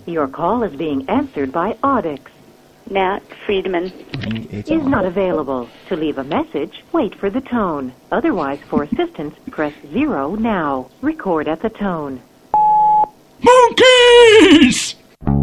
Your call is being answered by Audix. Nat Friedman Is not available. To leave a message, wait for the tone. Otherwise, for assistance, press 0 now. Record at the tone. Monkeys!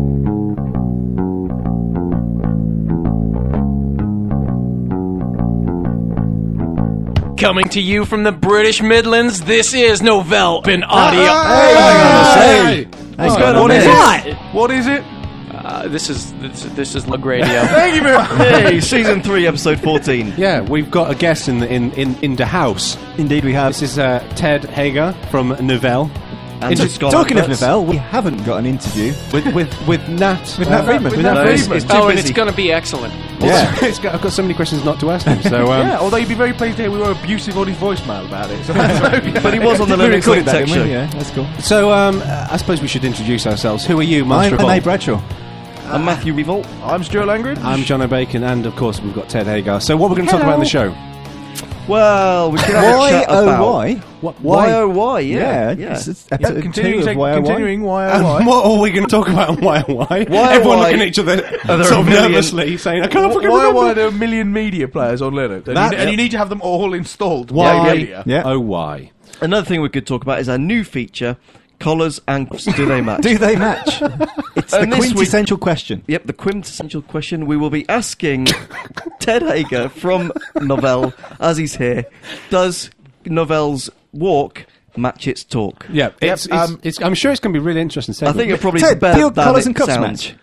Coming to you from the British Midlands, this is Novell Bin Audio. Hey! What's going on? What is it? This is Lug Radio. Thank you very much. Hey, season 3, episode 14. Yeah, we've got a guest in the house. Indeed, we have. This is Ted Hager from Novell. And Scott Talking of Roberts. Novell, we haven't got an interview with Nat. with Nat Friedman. It's too and busy. it's going to be excellent. Yeah. I've got so many questions not to ask him. So Yeah, although you'd be very pleased to hear we were abusive on his voicemail about it. So that's okay. But he was on the We Linux recorded that, Tech didn't Show. we? Yeah, that's cool. I suppose we should introduce ourselves. Who are you, Master I'm of A. all? Bradshaw. I'm Matthew Revolt. I'm Stuart Langridge. I'm John O'Bacon, and of course we've got Ted Hager. So what we're going to talk about in the show? Well, we could have a chat about... Y-O-Y? Y-O-Y, Yeah. yeah. It's episode 2 of Y-O-Y. Continuing YOY. What are we going to talk about on YOY? YOY. Everyone looking at each other there sort a of million- nervously saying, I can't fucking Why remember. there are a million media players on Linux? And you need to have them all installed. Why? Yeah. Oh, why? Another thing we could talk about is our new feature, collars and cuffs. Do they match? Do they match? It's the And this week- quintessential question. Yep, the quintessential question we will be asking Ted Hager from Novell, as he's here, does Novell's walk match its talk? Yeah, it's, I'm sure it's going to be really interesting. I think it probably Ted, better do your than collars it and cuffs sounds.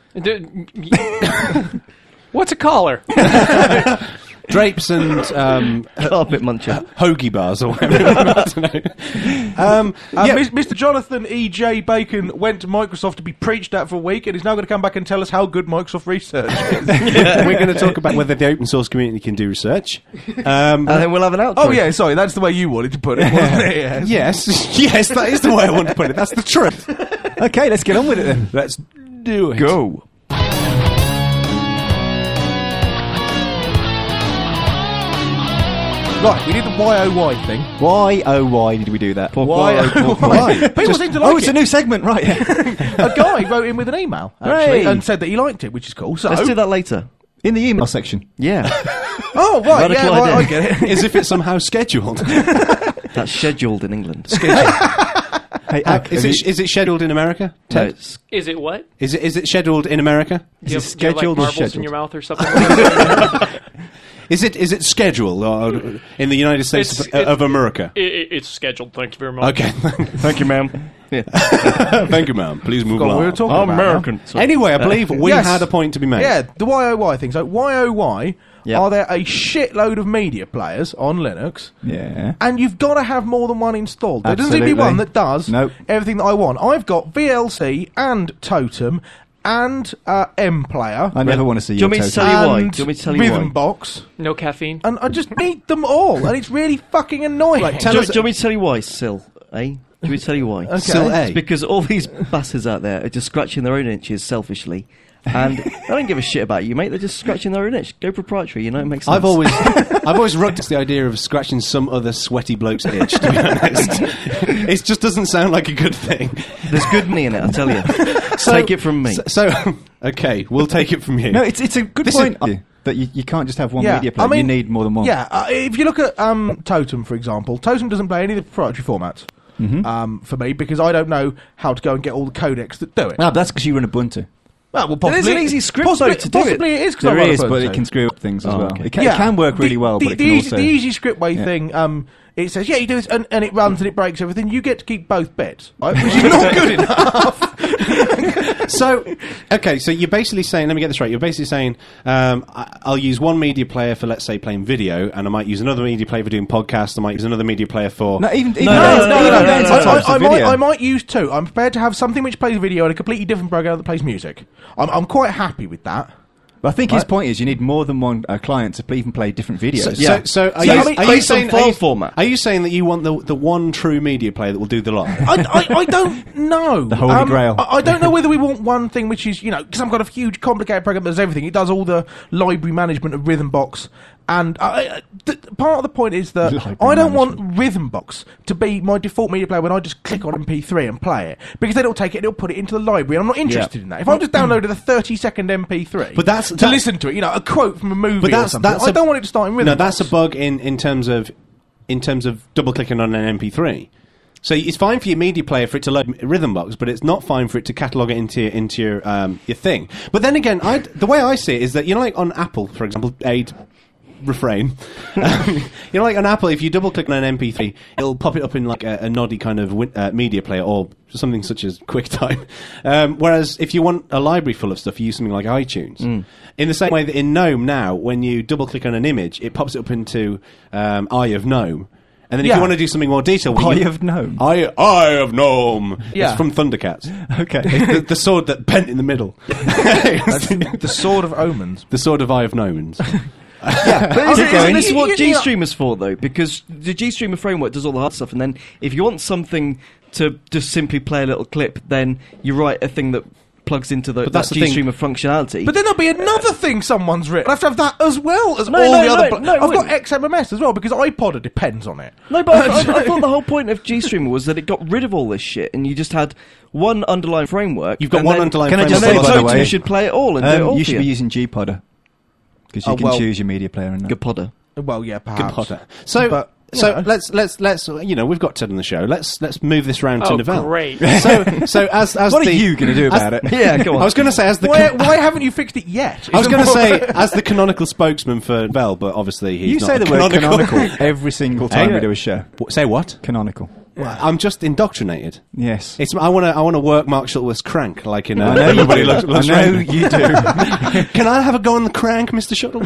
match? What's a collar? drapes and Carpet muncher. hoagie bars or whatever. I don't know. Mr. Jonathan E.J. Bacon went to Microsoft to be preached at for a week and is now going to come back and tell us how good Microsoft research is. We're going to talk about whether the open source community can do research. And then we'll have an outro. Oh, yeah, sorry, that's the way you wanted to put it, wasn't it? Yes. Yes, that is the way I want to put it. That's the truth. Okay, let's get on with it then. Let's do it. Go. Right, we did the YOY thing. Y-O-Y did we do that? Why? People seem to like It's a new segment, right. A guy wrote in with an email, actually, Hooray. and said that he liked it, which is cool. So, Let's do that later. In the email section. Yeah. oh, right, Radical yeah, right, I idea. get it. As if it's somehow scheduled. That's scheduled in England. Hey, Is it scheduled in America? No, it's Is it what? Is it scheduled in America? Do you it have, do you have, like, scheduled or marbles in scheduled? your mouth or something? Is it scheduled in the United States of America? It's scheduled. Thank you very much. Okay. Thank you, ma'am. Yeah. Thank you, ma'am. Please move God, along. we were talking about American. Sorry. Anyway, I believe we Yes. had a point to be made. Yeah, the YOY thing. So, YOY, Yep. are there a shitload of media players on Linux? Yeah. And you've got to have more than one installed. There doesn't seem to be Absolutely. one that does Nope. everything that I want. I've got VLC and Totem and MPlayer. I never want to see Do you your want me to total. tell you why? and Do you want me to tell you why? Rhythm Box, No caffeine. and I just need them all, and it's really fucking annoying. Right, Do tell you us- want me to tell you why, Sil? Eh? Do you want me to tell you why? Okay. Still A. It's because all these bastards out there are just scratching their own itches selfishly. And I don't give a shit about you, mate. They're just scratching their own itch. Go proprietary, you know, it makes sense. I've always rugged against the idea of scratching some other sweaty bloke's itch, to be honest. It just doesn't sound like a good thing. There's good money in it, I tell you. Take it from me. So, okay, we'll take it from you. No, it's a good This point that you can't just have one Yeah, media player. I mean, you need more than one. Yeah, if you look at Totem, for example, Totem doesn't play any of the proprietary formats for me because I don't know how to go and get all the codecs that do it. No, that's because you run Ubuntu. Well, There's an easy script, possibly, though, to do it. possibly it is. 'cause I There run is, Ubuntu. but it can screw up things as well. okay. It can work really well, but it can also... The easy scriptway Yeah. thing, it says, yeah, you do this, and it runs and it breaks everything. You get to keep both bits, right? Which is not good enough. So, okay, so you're basically saying, let me get this right, you're basically saying, I'll use one media player for, let's say, playing video, and I might use another media player for doing podcasts, I might use another media player for... No, even No, I might use two. I'm prepared to have something which plays video and a completely different program that plays music. I'm quite happy with that. But I think his point is you need more than one client to even play different videos. So are So, you, I mean, are you based on saying, file format. Are you saying that you want the one true media player that will do the lot? I don't know. The Holy Grail. I don't know whether we want one thing which is, because I've got a huge complicated program that does everything. It does all the library management of Rhythmbox And part of the point is that Library I don't management. want Rhythmbox to be my default media player when I just click on MP3 and play it. Because then it'll take it and it'll put it into the library, and I'm not interested in that. If I just downloaded a 30-second MP3 But that's- to that- listen to it, a quote from a movie But or something, I don't want it to start in Rhythmbox. No, that's a bug in terms of double clicking on an MP3. So it's fine for your media player for it to load Rhythmbox, but it's not fine for it to catalog it into your thing. But then again, the way I see it is that like on Apple, for example, refrain. Like on Apple, if you double click on an MP3, it'll pop it up in like a noddy kind of media player or something such as QuickTime. Whereas if you want a library full of stuff, you use something like iTunes. In the same way that in GNOME now, when you double click on an image, it pops it up into Eye of GNOME. And then if you want to do something more detailed... Eye of Gnome? Eye of Gnome! Yeah. It's from Thundercats. Okay. the sword that bent in the middle. The Sword of Omens. The sword of Eye of Gnomons. But isn't this what You- you- GStreamer's for, though? Because the GStreamer framework does all the hard stuff, and then if you want something to just simply play a little clip, then you write a thing that plugs into that that's the thing. GStreamer functionality. But then there'll be another thing someone's written. I have to have that as well as No, all no, the other... no, no, it I've got wouldn't. XMMS as well, because iPodder depends on it. No, but I thought the whole point of GStreamer was that it got rid of all this shit, and you just had one underlying framework. You've got and one then- underlying Can I framework. just And say, then by the Totem way, should play it all and do it all you for should be using Gpodder. Because you Oh, can well- choose your media player and that. Good podder. Well, yeah, Good perhaps. Potter. So, But, let's we've got Ted on the show. Let's move this round to Oh, Novell. great. So as What the, are you going to do about it? Yeah, come on. I was going to say as the Why haven't you fixed it yet? I was going to say as the canonical spokesman for Novell, but obviously he's You not say a the word canonical every single time we do a show. Say what? Canonical. I'm just indoctrinated. Yes. I want to work Mark Shuttleworth's crank like in I know Everybody you do. Loves I know Raymond. you do. Can I have a go on the crank, Mr. Shuttle?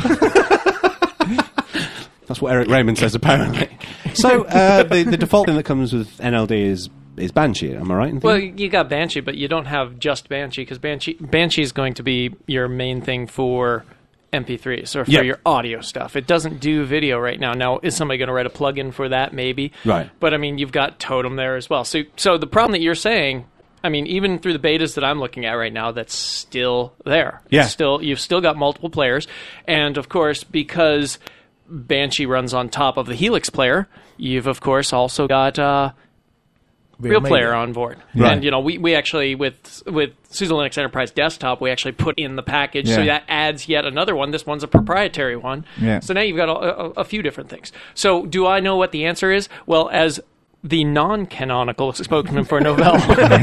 That's what Eric Raymond says, apparently. So, the default thing that comes with NLD is Banshee, am I right? in Well, thinking? you got Banshee, but you don't have just Banshee, because Banshee is going to be your main thing for MP3s or for Yep. your audio stuff. It doesn't do video right now. Now, is somebody going to write a plugin for that? Maybe. Right. But, I mean, you've got Totem there as well. So the problem that you're saying, I mean, even through the betas that I'm looking at right now, that's still there. Yeah. You've still got multiple players. And, of course, because Banshee runs on top of the Helix player, you've, of course, also got... Real Player on board. Right. And, we actually, with SUSE Linux Enterprise Desktop, we actually put in the package, so Yeah. that adds yet another one. This one's a proprietary one. Yeah. So now you've got a few different things. So do I know what the answer is? Well, as the non-canonical spokesman for Novell,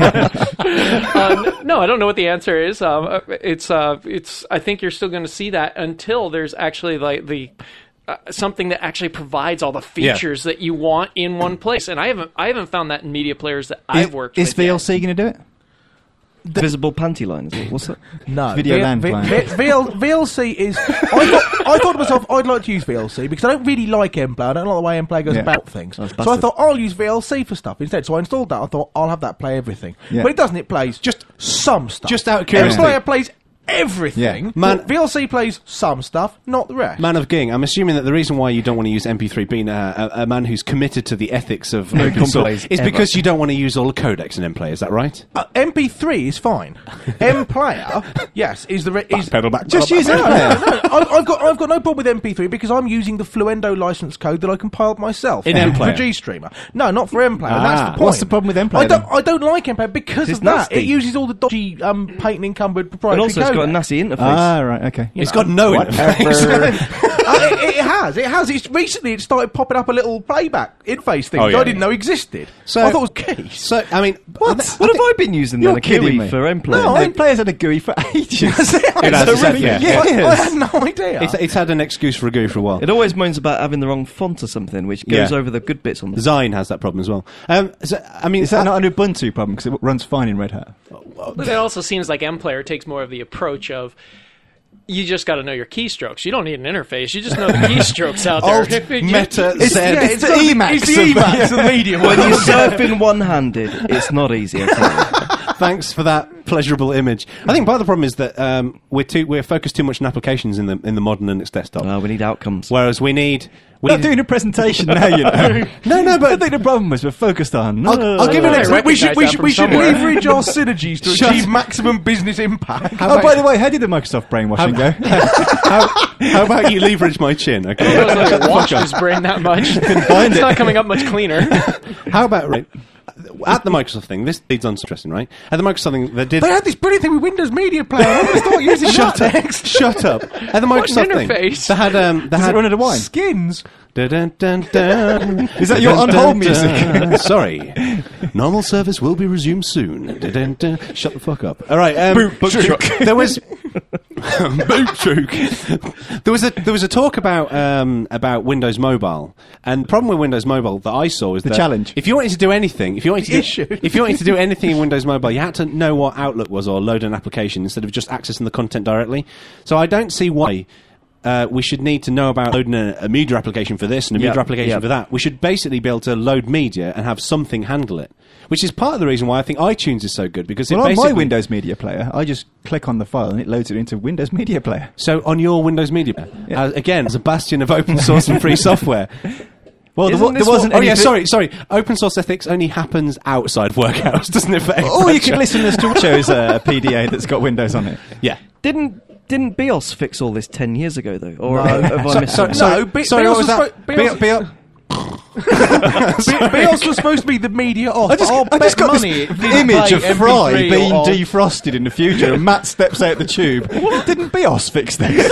no, I don't know what the answer is. It's. I think you're still going to see that until there's actually like the... something that actually provides all the features that you want in one place, and I haven't found that in media players that I've worked Is with. yet. VLC going to do it? Visible panty line, is it? What's that? No. Video LAN client. VLC is... I thought to myself, I'd like to use VLC because I don't really like MPlayer. I don't like the way MPlayer goes Yeah. about things. That's So I bastard. thought, I'll use VLC for stuff instead. So I installed that. I thought, I'll have that play everything. Yeah. But it doesn't. It plays just some stuff. Just out of curiosity. MPlayer plays everything. Yeah. Man- VLC plays some stuff, not the rest. Man of Ging, I'm assuming that the reason why you don't want to use MP3, being a man who's committed to the ethics of open source, complaints is ever. because you don't want to use all the codecs in MPlayer. Is that right? MP3 is fine. MPlayer, yes, is the... Just use MPlayer. I've got no problem with MP3 because I'm using the Fluendo license code that I compiled myself In for MPlayer? GStreamer. No, not for MPlayer. and that's the point. What's the problem with MPlayer, I don't like MPlayer because It's of that. nasty. It uses all the dodgy patent encumbered And proprietary also, it's got a codec. nasty interface. Ah, right, okay. It's got no interface. It has. It's recently it started popping up a little playback interface thing Oh, that yeah, I didn't yeah. know existed. So- I thought it was keys. So, I mean... What have I been using then? You're A kidding GUI me. for MPlayer? No, MPlayer's had a GUI for ages. It has, It's it's- yeah. I had no idea. It's had an excuse for a GUI for a while. It always moans about having the wrong font or something, which goes Yeah. over the good bits on the... Zine has that problem as well. Is that not an Ubuntu problem? Because it runs fine in Red Hat. But it also seems like MPlayer takes more of the approach of you just got to know your keystrokes. You don't need an interface. You just know the keystrokes out there. Alt, Meta, It's Z. the Emacs. It's the Emacs of media. When you're surfing one-handed, it's not easy, I tell you. Thanks for that pleasurable image. I think part of the problem is that we're focused too much on applications in the modern Linux desktop. We need outcomes. Whereas we We're not doing a presentation now, you know. No, I but think the problem is we're focused on. I'll give you an example. We should somewhere. leverage our synergies to achieve maximum business impact. Oh, by the way, how did the Microsoft brainwashing go? How about you leverage my chin? Okay. It doesn't like wash his brain that much. find It's it. not coming up much cleaner. How about at the Microsoft thing? This leads on to interesting, right? At the Microsoft thing, they Had this brilliant thing with Windows Media Player. I'm going to start using that next. Shut up. At the Microsoft thing, interface? they had Does it run out of wine? Skins. Dun, dun, dun. Is that your on-hold music? Sorry. Normal service will be resumed soon. Dun, dun, dun. Shut the fuck up. All right. There was there was a talk about Windows Mobile, and the problem with Windows Mobile that I saw is The that challenge. If you wanted to do anything, if you wanted to do anything in Windows Mobile, you had to know what Outlook was or load an application instead of just accessing the content directly. So I don't see why. We should need to know about loading a media application for this and a media application for that. We should basically be able to load media and have something handle it, which is part of the reason why I think iTunes is so good, because Well, it on basically... my Windows Media Player, I just click on the file and it loads it into Windows Media Player. So on your Windows Media Player, again, as a bastion of open source and free software... Well, there wasn't Oh any... yeah, sorry. Open source ethics only happens outside Workhouse, doesn't it? Oh, you could listen to Stuart's PDA that's got Windows on it. Yeah. Didn't BIOS fix all this 10 years ago, though? Or have I missed something? Sorry, what was that? BIOS was supposed to be the media off. I just got money this image of Fry being defrosted in the future, and Matt steps out the tube. Didn't BIOS fix this?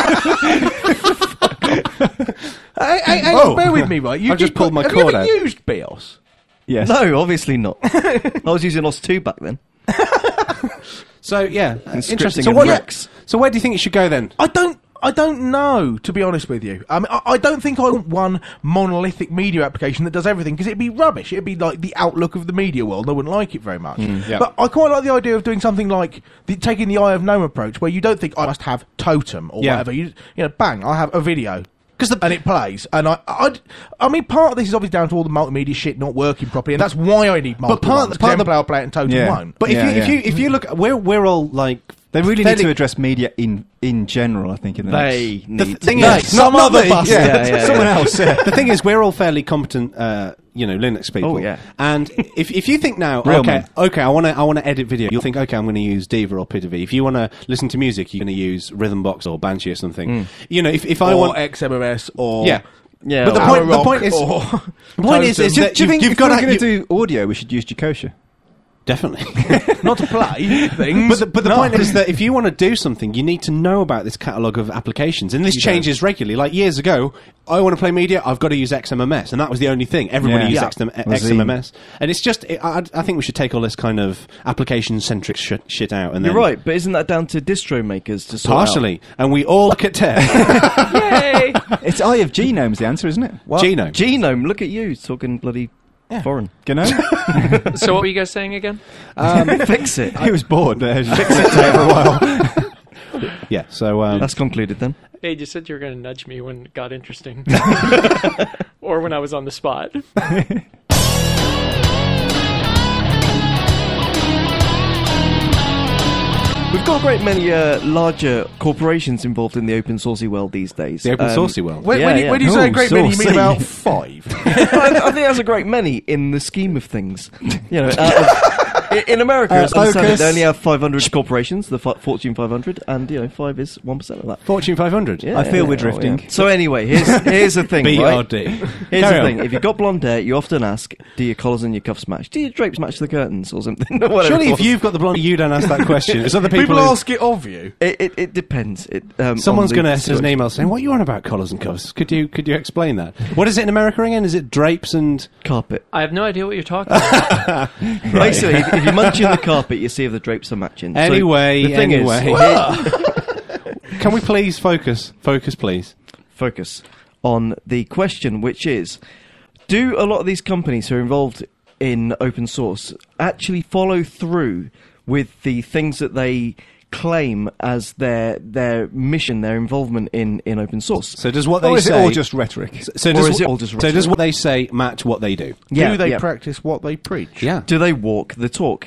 Bear with me, right? I've just pulled my have cord you out. ever used BIOS? Yes. No, obviously not. I was using OS 2 back then. So yeah, interesting. scripting and Rex. So where do you think it should go then? I don't know, to be honest with you. I mean, I don't think I want one monolithic media application that does everything, because it'd be rubbish. It'd be like the Outlook of the media world. I wouldn't like it very much. yeah. But I quite like the idea of doing something like taking the Eye of Gnome approach, where you don't think I must have Totem or Yeah. whatever. You know, bang, I have a video. And it plays, and I mean, part of this is obviously down to all the multimedia shit not working properly, and that's why I need multiple part ones, of the Template, Play it, and Totem Yeah. won't. But if you look, we're all like They really fairly- need to address media in general, I think. In the They next... need thing to. is- Some other me. bastard. Yeah. Someone else. Yeah. The thing is, we're all fairly competent, Linux people. Oh, yeah. And if you think now, Real okay, men. I want to edit video, you'll think, okay, I'm going to use Diva or Pitavi. If you want to listen to music, you're going to use Rhythmbox or Banshee or something. You know, if I or want XMMS or yeah. Yeah, But the or- point is, or the point is Do that you think you've if got we're to going to do audio, we should use Jacosha? definitely. not to play things. But the point is that if you want to do something, you need to know about this catalogue of applications. And this changes regularly. Like years ago, I want to play media, I've got to use XMMS. And that was the only thing. Everybody Yeah. used Yeah. XMMS. And it's just, I think we should take all this kind of application-centric shit out. And You're then right, but isn't that down to distro makers to sort partially. And we all look at tech. Yay! It's Eye of Genome's the answer, isn't it? Genome. out? Genome, look at you, talking bloody foreign. Gnome? So what were you guys saying again? Fix it. He was bored. Fix it for a while. Yeah, so... That's concluded then. Hey, you said you were going to nudge me when it got interesting. Or when I was on the spot. We've got a great many larger corporations involved in the open sourcey world these days. the open sourcey world. when, Yeah, when you, yeah. when you say a Oh, great many, you mean saucy. about 5. I think that's a great many in the scheme of things. You know, in America, as I understand it, Focus. they only have 500 corporations, the Fortune 500, and 5 is 1% of that. Fortune 500. Yeah, I feel we're yeah. drifting. So anyway, here's the thing, right? BRD. Here's Carry the on. thing: if you've got blonde hair, you often ask, "Do your collars and your cuffs match? Do your drapes match the curtains or something?" Or whatever Surely it if was. you've got the blonde, you don't ask that question. It's other people People who- ask it of you. It depends. Someone's going to send send an email saying, "What are you on about collars and cuffs? Could you explain that? What is it in America again? Is it drapes and carpet. I have no idea what you're talking about. Basically, if you munch in the carpet, you see if the drapes are matching. So Anyway, the thing anyway. is, Can we please focus? Focus, please. focus on the question, which is, do a lot of these companies who are involved in open source actually follow through with the things that they claim as their mission, their involvement in open source? So does what Or they is it say? all just rhetoric? so or does is it wh- all just so does rhetoric? what they say match what they do? Do they practice what they preach? Yeah. Do they walk the talk?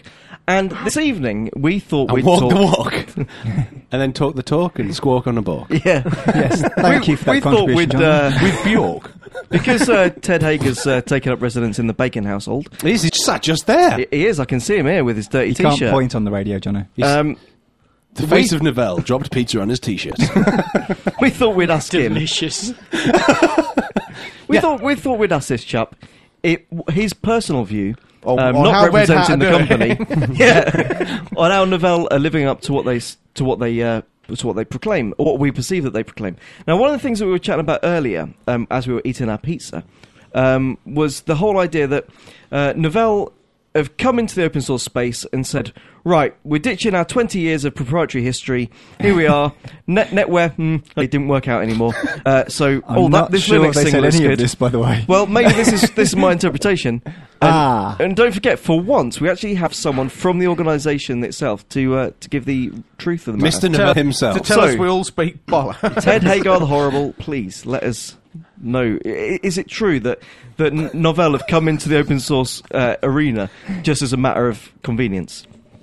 And this evening, we thought we'd walk talk... the walk. And then talk the talk and squawk on a balk. Yeah. Yes, thank you for that we thought contribution, we'd... John. With Bjork. Because Ted Hager's taken up residence in the Bacon household. He's sat just there. He is. I can see him here with his dirty You T-shirt. can't point on the radio, Jono. The face of Novell dropped pizza on his T-shirt. We thought we'd ask him. Delicious. We thought we'd ask this chap his personal view, On not how Red representing the Hat are company, yeah, on how Novell are living up to what they proclaim, or what we perceive that they proclaim. Now, one of the things that we were chatting about earlier, as we were eating our pizza, was the whole idea that Novell have come into the open source space and said, right, we're ditching our 20 years of proprietary history. Here we are. NetWare, it didn't work out anymore. So I'm not this sure Linux they thing said looks any good. of this, by the way. Well, maybe this is my interpretation. And don't forget, for once, we actually have someone from the organisation itself to give the truth of the matter. Mr. Novell himself. To tell So- us we all speak bollocks. Ted Hagar the Horrible, please let us know. Is it true that Novell have come into the open source arena just as a matter of convenience?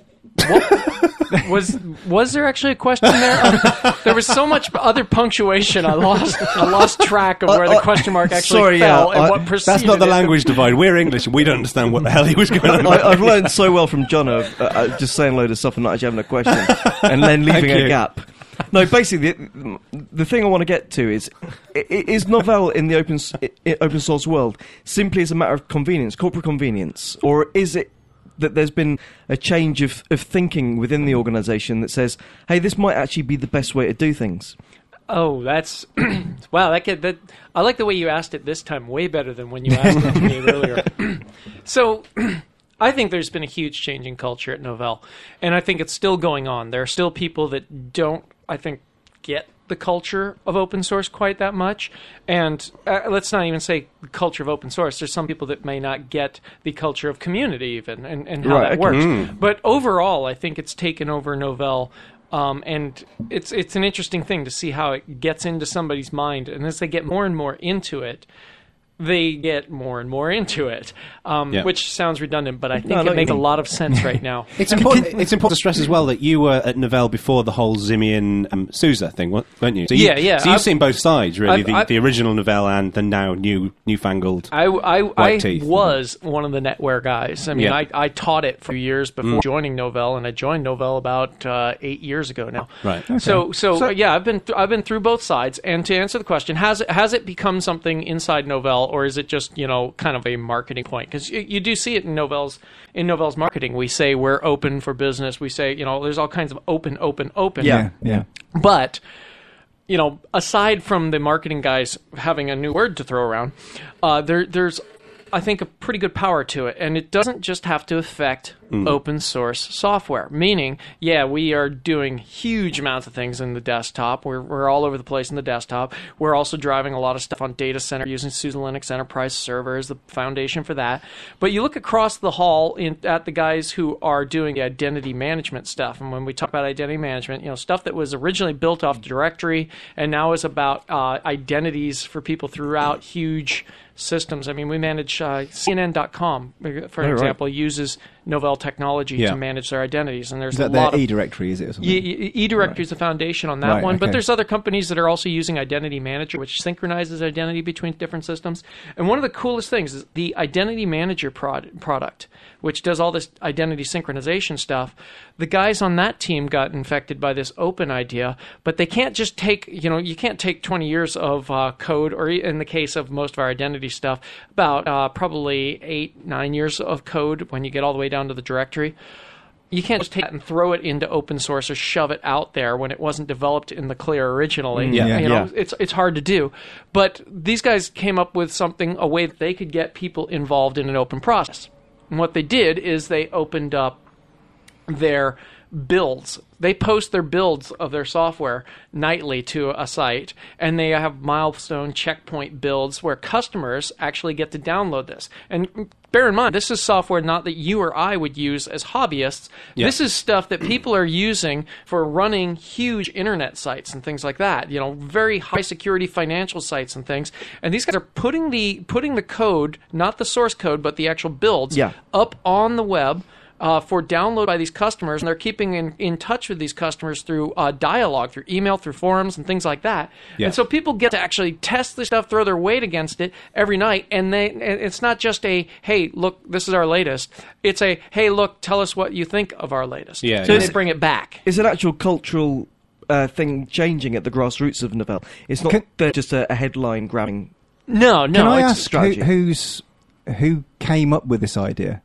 Was there actually a question there? There was so much other punctuation. I lost track of where the question mark actually fell and what preceded That's not the it. language divide. We're English and we don't understand what the hell he was going on about. I've learned so well from Jono of just saying a load of stuff and not actually having a question and then leaving Thank a you. gap. No, basically, the thing I want to get to is Novell in the open source world simply as a matter of convenience, corporate convenience, or is it that there's been a change of thinking within the organisation that says, hey, this might actually be the best way to do things? Oh, that's wow! I like the way you asked it this time, way better than when you asked it to me earlier. So, I think there's been a huge change in culture at Novell, and I think it's still going on. There are still people that don't, I think, get the culture of open source quite that much. And let's not even say the culture of open source. There's some people that may not get the culture of community even and how that works. But overall, I think it's taken over Novell. And it's an interesting thing to see how it gets into somebody's mind. And as they get more and more into it, they get more and more into it, which sounds redundant, but I think it makes a lot of sense right now. It's important to stress as well that you were at Novell before the whole Simian SUSE thing, weren't you? So Yeah. So you've seen both sides, really, the original Novell and the now newfangled white teeth. Was one of the NetWare guys. I mean, I taught it for years before joining Novell, and I joined Novell about 8 years ago now. Right. Okay. So yeah, I've been through both sides. And to answer the question, has it become something inside Novell? Or is it just, kind of a marketing point? Because you do see it in Novell's marketing. We say we're open for business. We say, there's all kinds of open. Yeah. But, aside from the marketing guys having a new word to throw around, there's, I think, a pretty good power to it. And it doesn't just have to affect open source software. Meaning, we are doing huge amounts of things in the desktop. We're all over the place in the desktop. We're also driving a lot of stuff on data center using SUSE Linux Enterprise Server as the foundation for that. But you look across the hall at the guys who are doing the identity management stuff. And when we talk about identity management, stuff that was originally built off directory and now is about identities for people throughout huge systems. I mean, we manage CNN.com, for example, uses Novell technology to manage their identities, and there's Is that a lot their of eDirectory, is it? Or something? eDirectory is the foundation on that one, but okay. there's other companies that are also using Identity Manager, which synchronizes identity between different systems. And one of the coolest things is the Identity Manager product, which does all this identity synchronization stuff. The guys on that team got infected by this open idea, but they can't just take, you can't take 20 years of code, or in the case of most of our identity stuff, about probably 8-9 years of code when you get all the way down to the directory. You can't just take that and throw it into open source or shove it out there when it wasn't developed in the clear originally. It's hard to do. But these guys came up with a way that they could get people involved in an open process. And what they did is they opened up their builds. They post their builds of their software nightly to a site, and they have milestone checkpoint builds where customers actually get to download this. And bear in mind, this is software not that you or I would use as hobbyists. Yeah. This is stuff that people are using for running huge internet sites and things like that. Very high security financial sites and things. And these guys are putting the code, not the source code, but the actual builds, up on the web for download by these customers, and they're keeping in touch with these customers through dialogue, through email, through forums, and things like that. Yeah. And so people get to actually test this stuff, throw their weight against it every night, and it's not just a, hey, look, this is our latest. It's a, hey, look, tell us what you think of our latest. Yeah. So Yeah. they bring it back. Is an actual cultural thing changing at the grassroots of Novell? It's not just a headline grabbing. No, Can I it's a ask strategy. who came up with this idea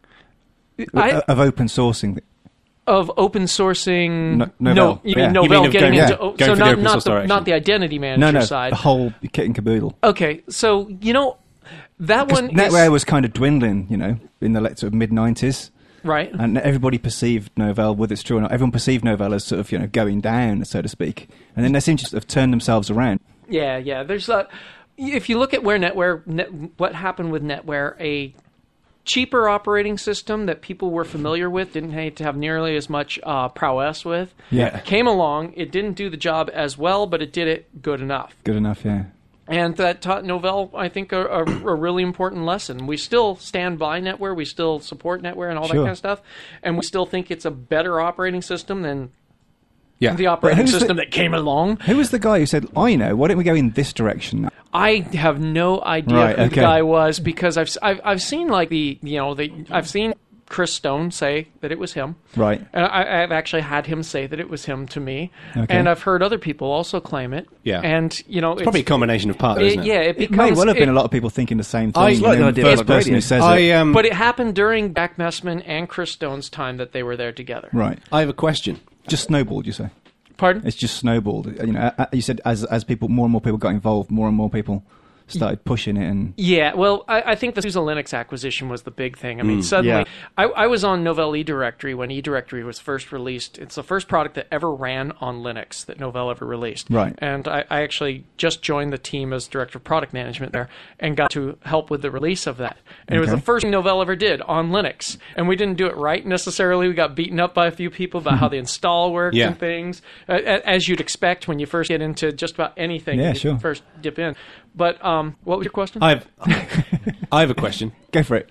of open sourcing? Of open sourcing, Novell. you Yeah. mean You Novell mean getting going into for so the open not source direction. not the identity manager No, side. the whole kit and caboodle. Okay, so that one NetWare is was kind of dwindling, in the sort of mid-90s. right. And everybody perceived Novell, whether it's true or not, everyone perceived Novell as sort of, going down, so to speak. And then they seem to sort of turn themselves around. Yeah. There's if you look at where what happened with NetWare, a cheaper operating system that people were familiar with, didn't have to have nearly as much prowess with, came along. It didn't do the job as well, but it did it good enough. Good enough, yeah. And that taught Novell, I think, a really important lesson. We still stand by NetWare. We still support NetWare and all that Sure. kind of stuff. And we still think it's a better operating system than Yeah. the operating who's the- system that came along. Who was the guy who said, I know, why don't we go in this direction now? I have no idea Right, who the okay. guy was because I've seen like I've seen Chris Stone say that it was him. Right. And I've actually had him say that it was him to me. Okay. And I've heard other people also claim it. Yeah. And, it's Probably a combination of parts, isn't it? Yeah, it It becomes... may well have been a lot of people thinking the same thing. It's like and the then idea the of first like person who radio. says I it. But it happened during Jack Messman and Chris Stone's time that they were there together. Right. I have a question. Just snowballed, you say? Pardon? It's just snowballed. You said as people, more and more people got involved, more and more people started pushing it, and Yeah, well, I think the SUSE Linux acquisition was the big thing. I mean, suddenly, Yeah. I was on Novell eDirectory when eDirectory was first released. It's the first product that ever ran on Linux that Novell ever released. Right. And I actually just joined the team as Director of Product Management there and got to help with the release of that. And it was Okay. the first thing Novell ever did on Linux. And we didn't do it right necessarily. We got beaten up by a few people about how the install worked Yeah. and things, as you'd expect when you first get into just about anything. Yeah, when you sure. first dip in. But what was your question? I have a question. go for it.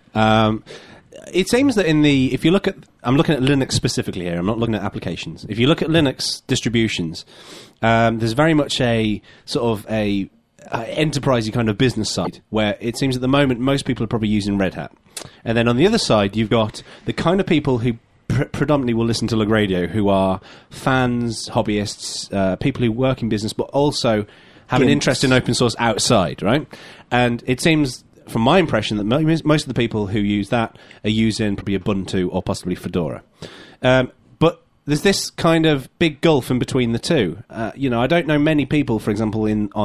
It seems that if you look at, I'm looking at Linux specifically here. I'm not looking at applications. If you look at Linux distributions, there's very much a sort of a enterprisey kind of business side where it seems at the moment most people are probably using Red Hat, and then on the other side you've got the kind of people who predominantly will listen to Lug Radio, who are fans, hobbyists, people who work in business, but also have an Gimps. interest in open source outside, right? And it seems, from my impression, that most of the people who use that are using probably Ubuntu or possibly Fedora. But there's this kind of big gulf in between the two. I don't know many people, for example,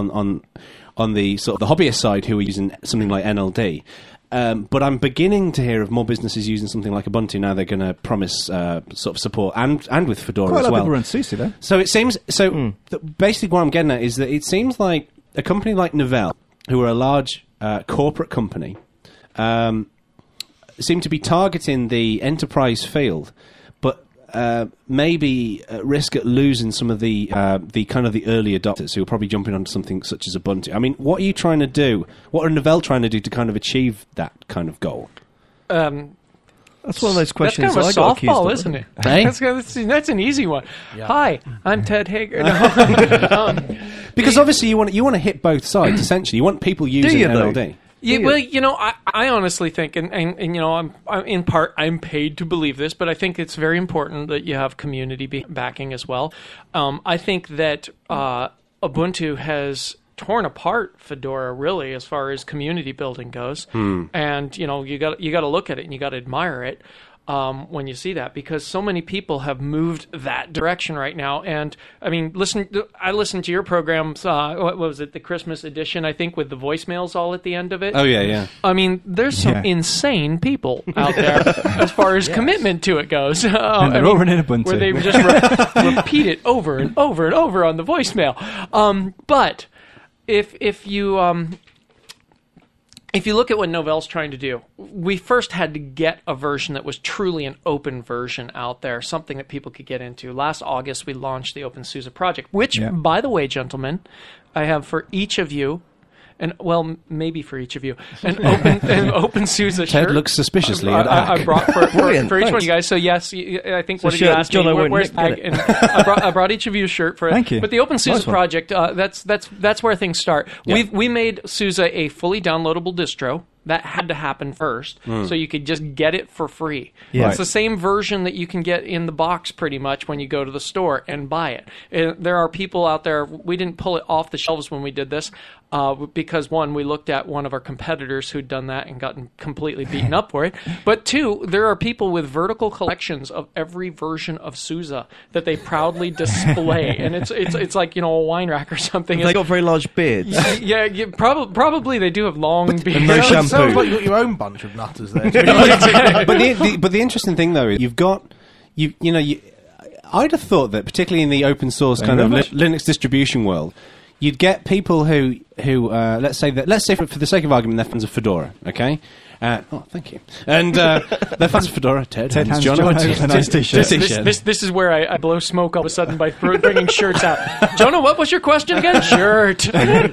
on the sort of the hobbyist side who are using something like NLD. But I'm beginning to hear of more businesses using something like Ubuntu now. They're going to promise sort of support and with Fedora Quite a as lot of well. people run SUSE, though. So it seems. Basically, what I'm getting at is that it seems like a company like Novell, who are a large corporate company, seem to be targeting the enterprise field, but maybe at risk at losing some of the kind of the early adopters who are probably jumping onto something such as Ubuntu. I mean, what are you trying to do? What are Novell trying to do to kind of achieve that kind of goal? That's one of those That's questions kind of a I got accused softball, of. isn't it? Hey? That's an easy one. Hi, I'm Ted Hager. Because obviously you want to hit both sides. Essentially, you want people using you, though? NLD. Yeah, well, I honestly think, and I'm in part I'm paid to believe this, but I think it's very important that you have community backing as well. I think that Ubuntu has torn apart Fedora really as far as community building goes, and you got to look at it and you got to admire it. When you see that, because so many people have moved that direction right now. And I mean, I listened to your programs. What was it? The Christmas edition, I think, with the voicemails all at the end of it. Oh yeah. I mean, there's some insane people out there as far as commitment to it goes. And they're all running Ubuntu. where they just repeat it over and over and over on the voicemail. But if you look at what Novell's trying to do, we first had to get a version that was truly an open version out there, something that people could get into. Last August, we launched the OpenSUSE project, which, by the way, gentlemen, I have for each of you maybe for each of you, an OpenSUSE shirt. Ted looks suspiciously at I Ack. brought for each thanks. one of you guys. So yes, I think So what did you shirt, ask John, me? I won't Where's nick Peg? it. And I brought each of you a shirt for it. Thank you. But the OpenSUSE Nice one. project, that's where things start. Yeah. We made SUSE a fully downloadable distro. That had to happen first, so you could just get it for free. Yeah. It's the same version that you can get in the box pretty much when you go to the store and buy it. And there are people out there, we didn't pull it off the shelves when we did this, because one, we looked at one of our competitors who'd done that and gotten completely beaten up for it. But two, there are people with vertical collections of every version of SUSE that they proudly display. And it's like, a wine rack or something. They got very large beards. Yeah, probably they do have long beards. and no shampoo. Sounds like you got your own bunch of nutters there. But the interesting thing though is you've got I'd have thought that particularly in the open source kind of Linux distribution world, you'd get people who let's say for the sake of argument they're fans of Fedora, okay? Thank you. And they're fans of Fedora. Ted hands John. John a nice t-shirt. This is where I blow smoke all of a sudden by bringing shirts out. Jonah, what was your question again? Shirt.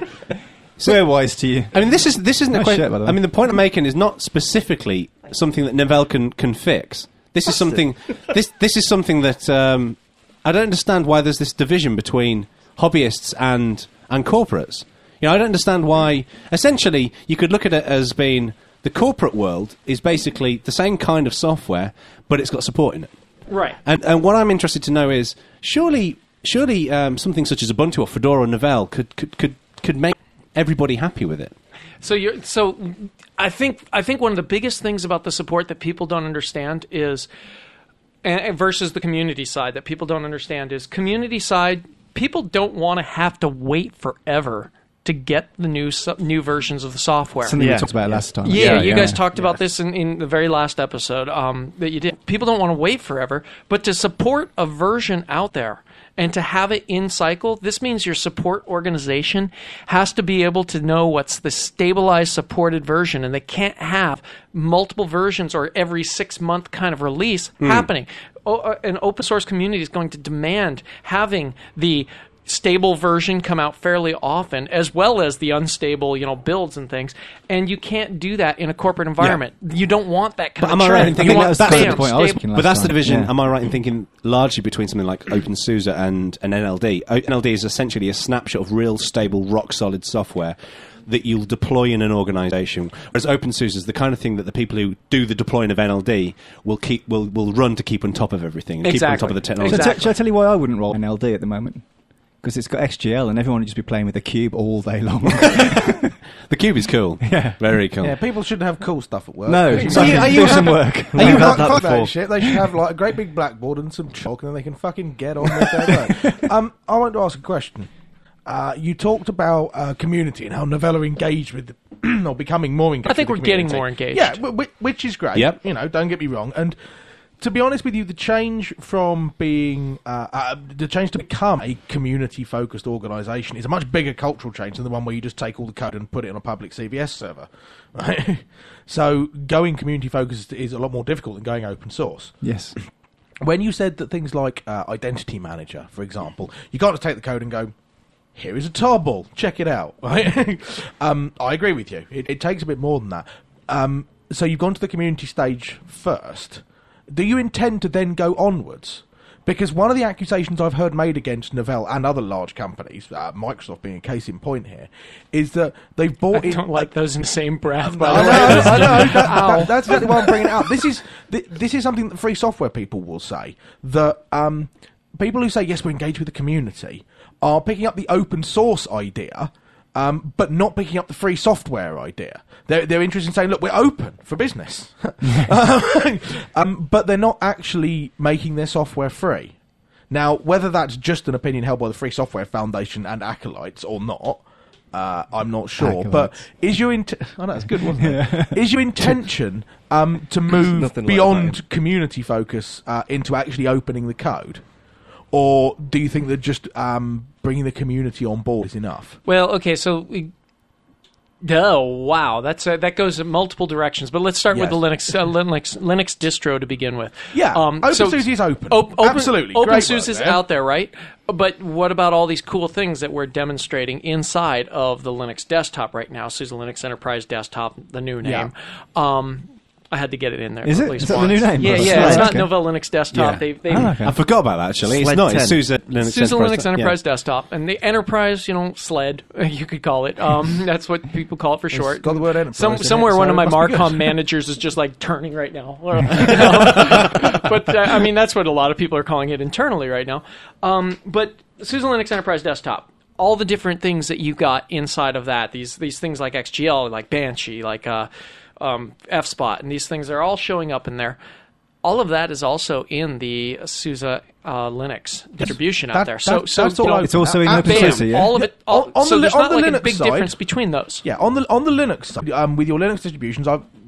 We're wise to you. I mean, this isn't a Nice question. shirt, by the way. I mean, the point I'm making is not specifically something that Novell can fix. This is something. This is something that I don't understand why there's this division between hobbyists and corporates. I don't understand why. Essentially, you could look at it as being the corporate world is basically the same kind of software, but it's got support in it. Right. And what I'm interested to know is surely something such as Ubuntu or Fedora or Novell could make everybody happy with it. So I think one of the biggest things about the support that people don't understand is, versus the community side that people don't understand is, community side, people don't want to have to wait forever to get the new versions of the software. Something we talked about last time. Yeah, you guys talked about this in the very last episode that you did. People don't want to wait forever, but to support a version out there and to have it in cycle, this means your support organization has to be able to know what's the stabilized supported version, and they can't have multiple versions or every 6-month kind of release happening. An open source community is going to demand having the stable version come out fairly often, as well as the unstable, builds and things. And you can't do that in a corporate environment. Yeah. You don't want that kind of am I right in thinking that's the point I was making last But that's the time. division. Yeah. Am I right in thinking largely between something like OpenSUSE and an NLD? NLD is essentially a snapshot of real stable, rock solid software that you'll deploy in an organization, whereas OpenSUSE is the kind of thing that the people who do the deploying of NLD will run to keep on top of everything and keep on top of the technology. So shall I tell you why I wouldn't roll NLD at the moment? Because it's got XGL and everyone would just be playing with the cube all day long. The cube is cool. Yeah. Very cool. Yeah, people shouldn't have cool stuff at work. No, So do some work. Are you had that fuck before. that shit? They should have like a great big blackboard and some chalk, and then they can fucking get on with their work. I want to ask a question. You talked about community and how Novell are engaged with, or becoming more engaged. I think with we're the getting community. more engaged. Yeah, which is great. Yep. Don't get me wrong. And to be honest with you, the change from being the change to become a community-focused organisation is a much bigger cultural change than the one where you just take all the code and put it on a public CVS server. Right? So going community-focused is a lot more difficult than going open source. Yes. When you said that things like Identity Manager, for example, you can't just take the code and go, here is a tarball, check it out. Right? I agree with you. It takes a bit more than that. So you've gone to the community stage first. Do you intend to then go onwards? Because one of the accusations I've heard made against Novell and other large companies, Microsoft being a case in point here, is that they've bought in... Don't like those in the same breath. I know. That's exactly why I'm bringing it up. This is something that free software people will say. That people who say, yes, we're engaged with the community, are picking up the open source idea, but not picking up the free software idea. They're interested in saying, look, we're open for business. But they're not actually making their software free. Now, whether that's just an opinion held by the Free Software Foundation and acolytes or not, I'm not sure. Acolytes. But is your I know, it's good, wasn't it? Is your intention to move Nothing like beyond that. community focus into actually opening the code? Or do you think that just bringing the community on board is enough? Well, okay, so Oh wow, that goes in multiple directions. But let's start with Yes. the Linux distro to begin with. Yeah, OpenSUSE is open. Absolutely, great OpenSUSE work is there. out there, right? But what about all these cool things that we're demonstrating inside of the Linux desktop right now? SUSE Linux Enterprise Desktop, the new name. I had to get it in there. Is at it? least Is that the once. new name? Yeah, Oh, yeah. It's okay. not Novell Linux Desktop. Yeah. They I forgot about that, actually. Sled It's not. 10. It's SUSE Linux SUSE Linux Enterprise Yeah. Desktop, and the Enterprise, sled, you could call it. That's what people call it for short. got the word enterprise in it, somewhere one so of my it must be Marcom good. managers is just like turning right now. But I mean, that's what a lot of people are calling it internally right now. But SUSE Linux Enterprise Desktop, all the different things that you got inside of that, these things like XGL, like Banshee, like FSpot, and these things are all showing up in there. All of that is also in the SUSE Linux distribution out there. So that's all open. It's also in Bam, OpenSUSE, yeah? all of it. On So the- there's on not the like a Linux big side- difference between those. Yeah, on the Linux side, with your Linux distributions,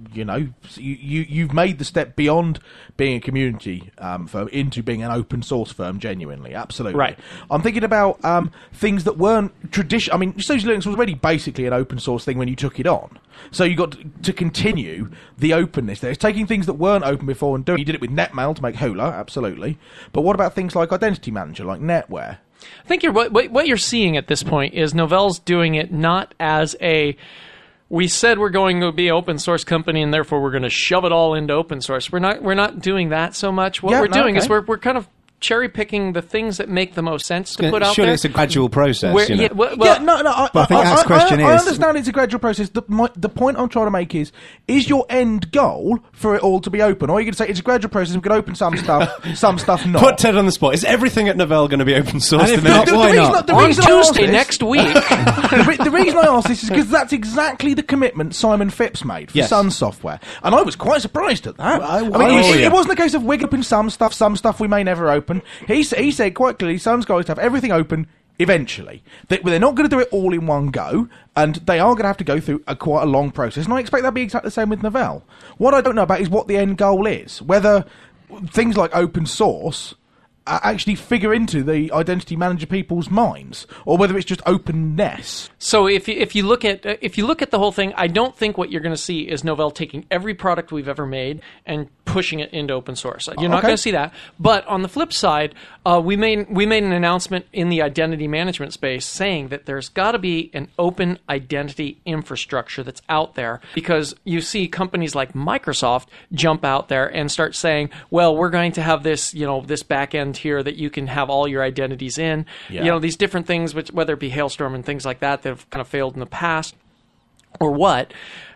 you've made the step beyond being a community firm into being an open source firm. Genuinely, absolutely. Right. I'm thinking about things that weren't traditional. I mean, SUSE Linux was already basically an open source thing when you took it on. So you got to continue the openness there. It's taking things that weren't open before and doing. You did it with NetMail to make Hula, absolutely. But what about things like Identity Manager, like NetWare? I think what you're seeing at this point is Novell's doing it not as a we said we're going to be an open source company and therefore we're going to shove it all into open source. We're not doing that so much. What we're doing is we're kind of cherry picking the things that make the most sense to put out Surely there. it's a gradual process. Where- you know? yeah, well, I But I think Ask's question I is- understand it's a gradual process. The point I'm trying to make is your end goal for it all to be open? Or are you going to say it's a gradual process, we can open some stuff not? Put Ted on the spot. Is everything at Novell going to be open source? And if the not, next- why not? The on reason I ask Tuesday this- next week. the reason I ask this is because that's exactly the commitment Simon Phipps made for Yes. Sun Software, and I was quite surprised at that. I- I mean, oh, it yeah. wasn't a case of we're open some stuff we may never open. He said quite clearly, Sun's going to have everything open eventually. They're not going to do it all in one go, and they are going to have to go through quite a long process. And I expect that'll be exactly the same with Novell. What I don't know about is what the end goal is. Whether things like open source actually figure into the identity manager people's minds, or whether it's just openness. So if you look at the whole thing, I don't think what you're going to see is Novell taking every product we've ever made and pushing it into open source. You're not Okay. going to see that. But on the flip side, we made an announcement in the identity management space saying that there's got to be an open identity infrastructure that's out there, because you see companies like Microsoft jump out there and start saying, well, we're going to have this, this back end here that you can have all your identities in. Yeah. These different things, which, whether it be Hailstorm and things like that have kind of failed in the past, or what.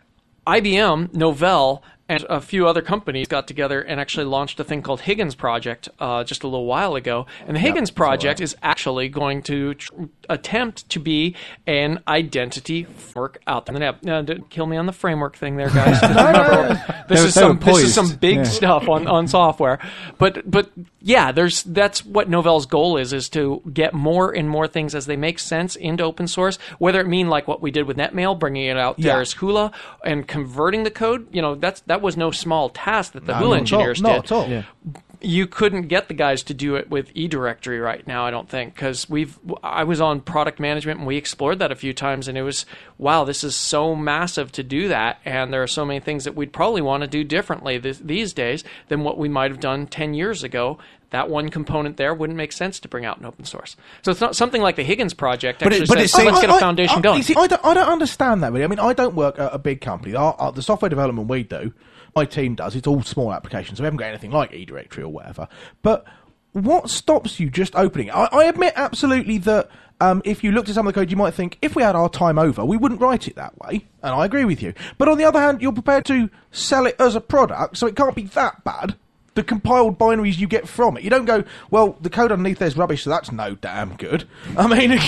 IBM, Novell, and a few other companies got together and actually launched a thing called Higgins Project just a little while ago. And the Higgins Project is actually going to attempt to be an identity framework out there. Now, don't kill me on the framework thing there, guys. This is some big stuff on software. But yeah, that's what Novell's goal is to get more and more things as they make sense into open source, whether it mean like what we did with NetMail, bringing it out there as Hula and converting the code. That was no small task that the Hula engineers did. Not at all. Yeah. You couldn't get the guys to do it with eDirectory right now, I don't think, because I was on product management and we explored that a few times, and it was, wow, this is so massive to do that, and there are so many things that we'd probably want to do differently these days than what we might have done 10 years ago. That one component there wouldn't make sense to bring out in open source. So it's not something like the Higgins Project. But Actually it says, let's seems- get a foundation going. You see, I don't understand that really. I mean, I don't work at a big company. The software development we do, my team does. It's all small applications, so we haven't got anything like eDirectory or whatever. But what stops you just opening it? I admit absolutely that if you looked at some of the code, you might think, if we had our time over, we wouldn't write it that way. And I agree with you. But on the other hand, you're prepared to sell it as a product, so it can't be that bad. The compiled binaries you get from it. You don't go, well, the code underneath there's rubbish, so that's no damn good. I mean,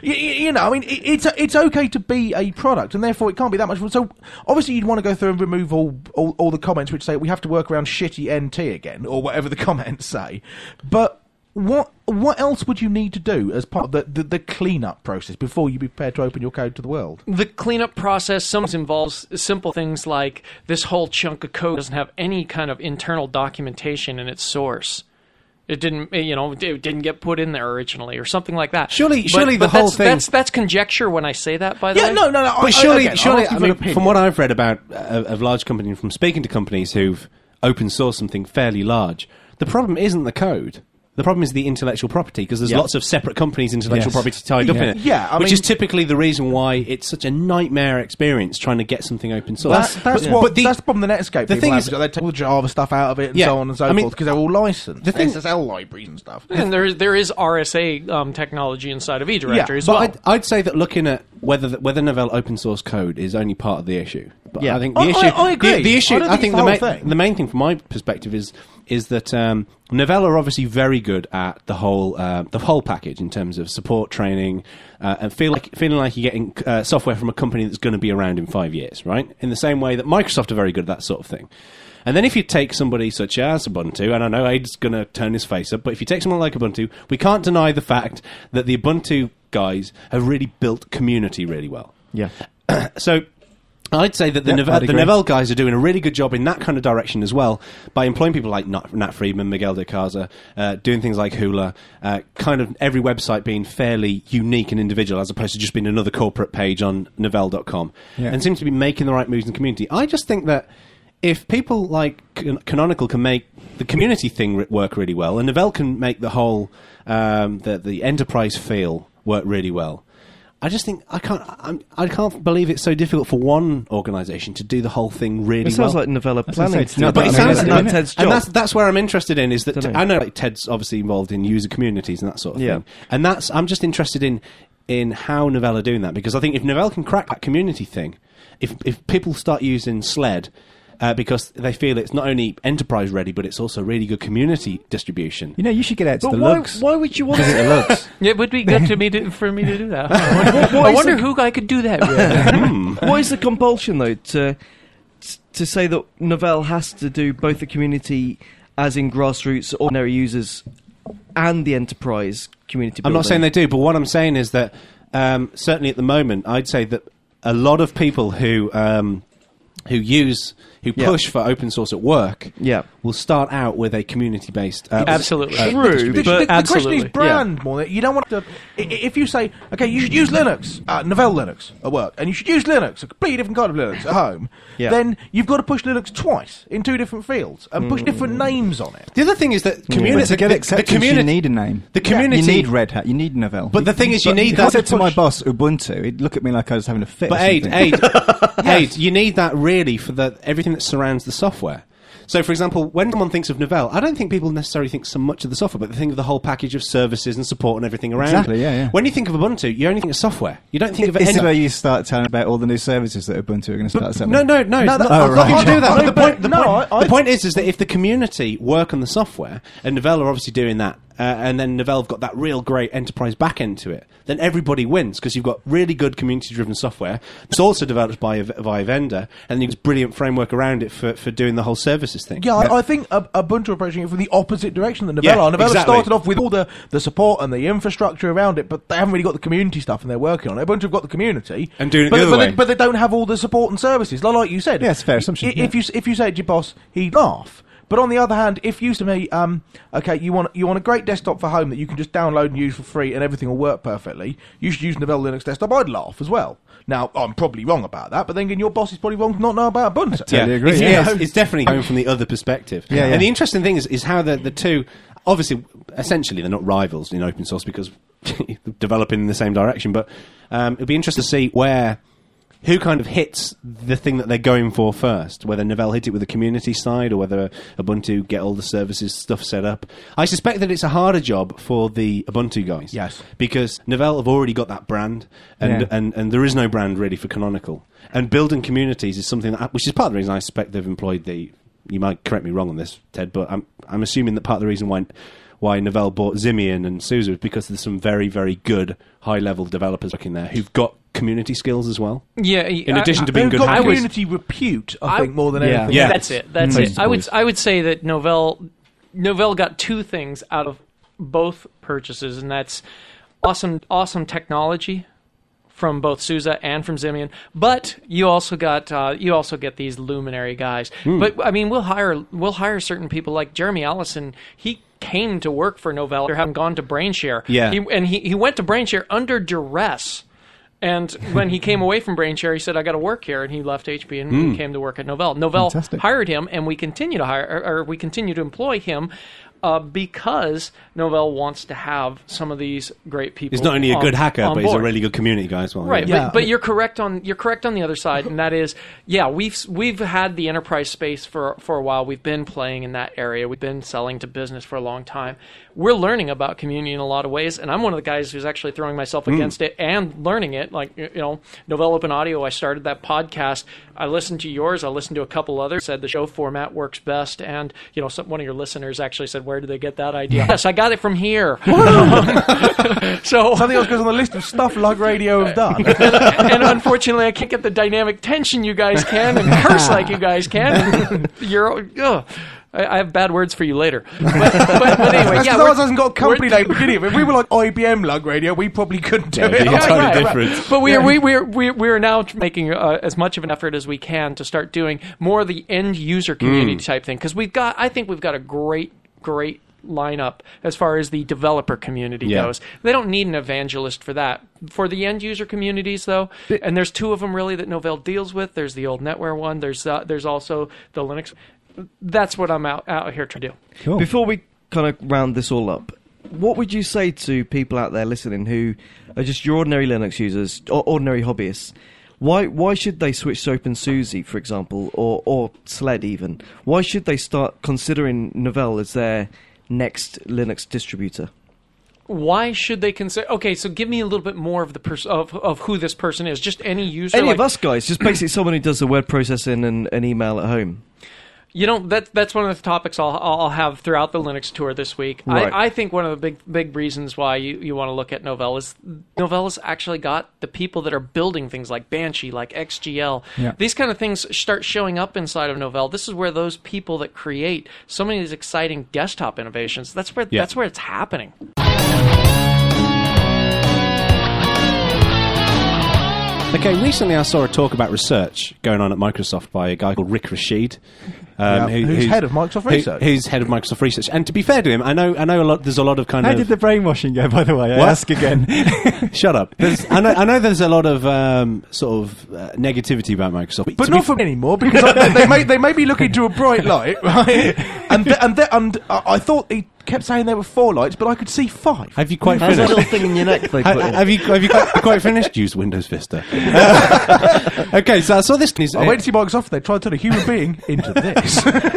it's okay to be a product, and therefore it can't be that much. So obviously you'd want to go through and remove all the comments which say we have to work around shitty NT again, or whatever the comments say. But what else would you need to do as part of the cleanup process before you be prepared to open your code to the world? The cleanup process sometimes involves simple things like this whole chunk of code doesn't have any kind of internal documentation in its source. It didn't, it didn't get put in there originally, or something like that. Surely the whole thing. That's conjecture when I say that. By the way, no. But surely, I mean, opinion. from what I've read about of large companies, from speaking to companies who've open sourced something fairly large, the problem isn't the code. The problem is the intellectual property, because there's lots of separate companies' intellectual property tied up in it. Yeah, which is typically the reason why it's such a nightmare experience trying to get something open source. That's the problem. The Netscape. The thing is, they take all the Java stuff out of it and so on and so forth because they're all licensed. The SSL libraries and stuff. And there is RSA technology inside of eDirectory as well. But I'd say that looking at whether Novell open source code is only part of the issue. But I think the issue. I agree. The issue. I think the main thing from my perspective is that Novell are obviously very good at the whole package in terms of support, training, and feeling like you're getting software from a company that's going to be around in 5 years, right? In the same way that Microsoft are very good at that sort of thing. And then if you take somebody such as Ubuntu, and I know Aid's going to turn his face up, but if you take someone like Ubuntu, we can't deny the fact that the Ubuntu guys have really built community really well. Yeah. So I'd say that the Novell guys are doing a really good job in that kind of direction as well, by employing people like Nat Friedman, Miguel de Casa, doing things like Hula, kind of every website being fairly unique and individual as opposed to just being another corporate page on Novell.com, and seem to be making the right moves in the community. I just think that if people like Canonical can make the community thing work really well, and Novell can make the whole the enterprise feel work really well, I just think I can't believe it's so difficult for one organisation to do the whole thing really well. It sounds like Novella planning. But it sounds like Ted's job. And that's where I'm interested in. Is that I know like Ted's obviously involved in user communities and that sort of thing. And I'm just interested in how Novell are doing that, because I think if Novell can crack that community thing, if people start using Sled. Because they feel it's not only enterprise ready, but it's also really good community distribution. You should get out to the lugs. Why would you want to the lugs? It would be good for me to do that. I wonder who I could do that with. What is the compulsion, though, to say that Novell has to do both the community, as in grassroots, ordinary users, and the enterprise community building? I'm not saying they do, but what I'm saying is that certainly at the moment, I'd say that a lot of people who push for open source at work will start out with a community-based... absolutely. True, the question is brand more. You don't want to... If you say, okay, you should use Linux, Novell Linux at work, and you should use Linux, a completely different kind of Linux at home, then you've got to push Linux twice in two different fields and push different names on it. The other thing is that community... to get acceptance, you need a name. The community... You need Red Hat, you need Novell. But the thing is, you need that... If I said to my boss, Ubuntu, he'd look at me like I was having a fit. But Aid, you need that really for everything that surrounds the software. So, for example, when someone thinks of Novell, I don't think people necessarily think so much of the software, but they think of the whole package of services and support and everything around. Exactly, yeah. When you think of Ubuntu, you only think of software. You don't think of it. This is where you start telling about all the new services that Ubuntu are going to start selling. No. I can't do that. The point is that if the community work on the software, and Novell are obviously doing that, and then Novell have got that real great enterprise backend to it, then everybody wins, because you've got really good community-driven software. It's also developed by a vendor, and you've got a brilliant framework around it for doing the whole services thing. Yeah, I think Ubuntu are approaching it from the opposite direction than Novell are. Novell started off with all the support and the infrastructure around it, but they haven't really got the community stuff, and they're working on it. Ubuntu have got the community, and doing it the other way. But they don't have all the support and services, like you said. Yeah, it's a fair assumption. If you say it to your boss, he'd laugh. But on the other hand, if you to me, okay, you want a great desktop for home that you can just download and use for free and everything will work perfectly, you should use Novell Linux Desktop, I'd laugh as well. Now, I'm probably wrong about that, but then again, your boss is probably wrong to not know about Ubuntu. Totally agree. It's definitely coming from the other perspective. Yeah. And the interesting thing is how the two, obviously, essentially, they're not rivals in open source because developing in the same direction, but it'll be interesting to see who kind of hits the thing that they're going for first, whether Novell hit it with the community side or whether Ubuntu get all the services stuff set up. I suspect that it's a harder job for the Ubuntu guys. Yes. Because Novell have already got that brand, and there is no brand really for Canonical. And building communities is something which is part of the reason I suspect they've employed you might correct me wrong on this, Ted, but I'm assuming that part of the reason why Novell bought Simian and SUSE is because there's some very, very good high-level developers working there who've got community skills as well. Yeah, in addition to being good got hackers. community repute, I think, more than anything. Yeah, that's it. That's it. I would say that Novell got two things out of both purchases, and that's awesome technology from both SUSE and from Simian, but you also get these luminary guys. But I mean, we'll hire certain people like Jeremy Allison. He came to work for Novell after having gone to BrainShare. Yeah. He went to BrainShare under duress. And when he came away from BrainShare, he said, I got to work here. And he left HP and he came to work at Novell. Novell Fantastic. hired him, and we continue to employ him because Novell wants to have some of these great people. He's not only a good hacker, on but he's a board. really good community guy as well. Right, Yeah. but you're correct on the other side, and that is, we've had the enterprise space for a while. We've been playing in that area. We've been selling to business for a long time. We're learning about community in a lot of ways, and I'm one of the guys who's actually throwing myself against it and learning it. Like, Novell Open Audio, I started that podcast. I listened to yours. I listened to a couple others. Said the show format works best, and one of your listeners actually said, "Where did they get that idea?" Yes, I got it from here. So Something else goes on the list of stuff Lug Radio have done. and unfortunately, I can't get the dynamic tension you guys can and curse like you guys can. I have bad words for you later. But anyway, That's because ours hasn't got a company name beginning of it. If we were like IBM Lug Radio, we probably couldn't do it. it's totally different. But we are now making as much of an effort as we can to start doing more of the end user community type thing, because I think we've got a great lineup as far as the developer community goes. They don't need an evangelist for that. For the end user communities, though, and there's two of them really that Novell deals with. There's the old NetWare one. There's also the Linux. That's what I'm out here to do. Cool. Before we kind of round this all up, what would you say to people out there listening who are just your ordinary Linux users or ordinary hobbyists? Why should they switch to OpenSUSE, for example, or SLED even? Why should they start considering Novell as their next Linux distributor? Why should they consider? Okay, so give me a little bit more of the of who this person is. Just any user. Any of us guys, just basically someone who does the word processing and email at home. That's one of the topics I'll have throughout the Linux tour this week. Right. I think one of the big reasons why you want to look at Novell is Novell's actually got the people that are building things like Banshee, like XGL. Yeah. These kind of things start showing up inside of Novell. This is where those people that create so many of these exciting desktop innovations, that's where it's happening. Okay, recently I saw a talk about research going on at Microsoft by a guy called Rick Rashid. Who's head of Microsoft Research. Who's head of Microsoft Research. And to be fair to him, I know a lot. There's a lot of kind How of. did the brainwashing go, by the way? What? I ask again. Shut up. I know there's a lot of negativity about Microsoft, But not for me anymore, because they may be looking to a bright light, right? And I thought he kept saying there were 4 lights, but I could see 5. Have you quite How's that finished? little thing in your neck they put in? Have you quite finished? Use Windows Vista. Okay, so I saw this. I went to see Microsoft. They tried to turn a human being into this.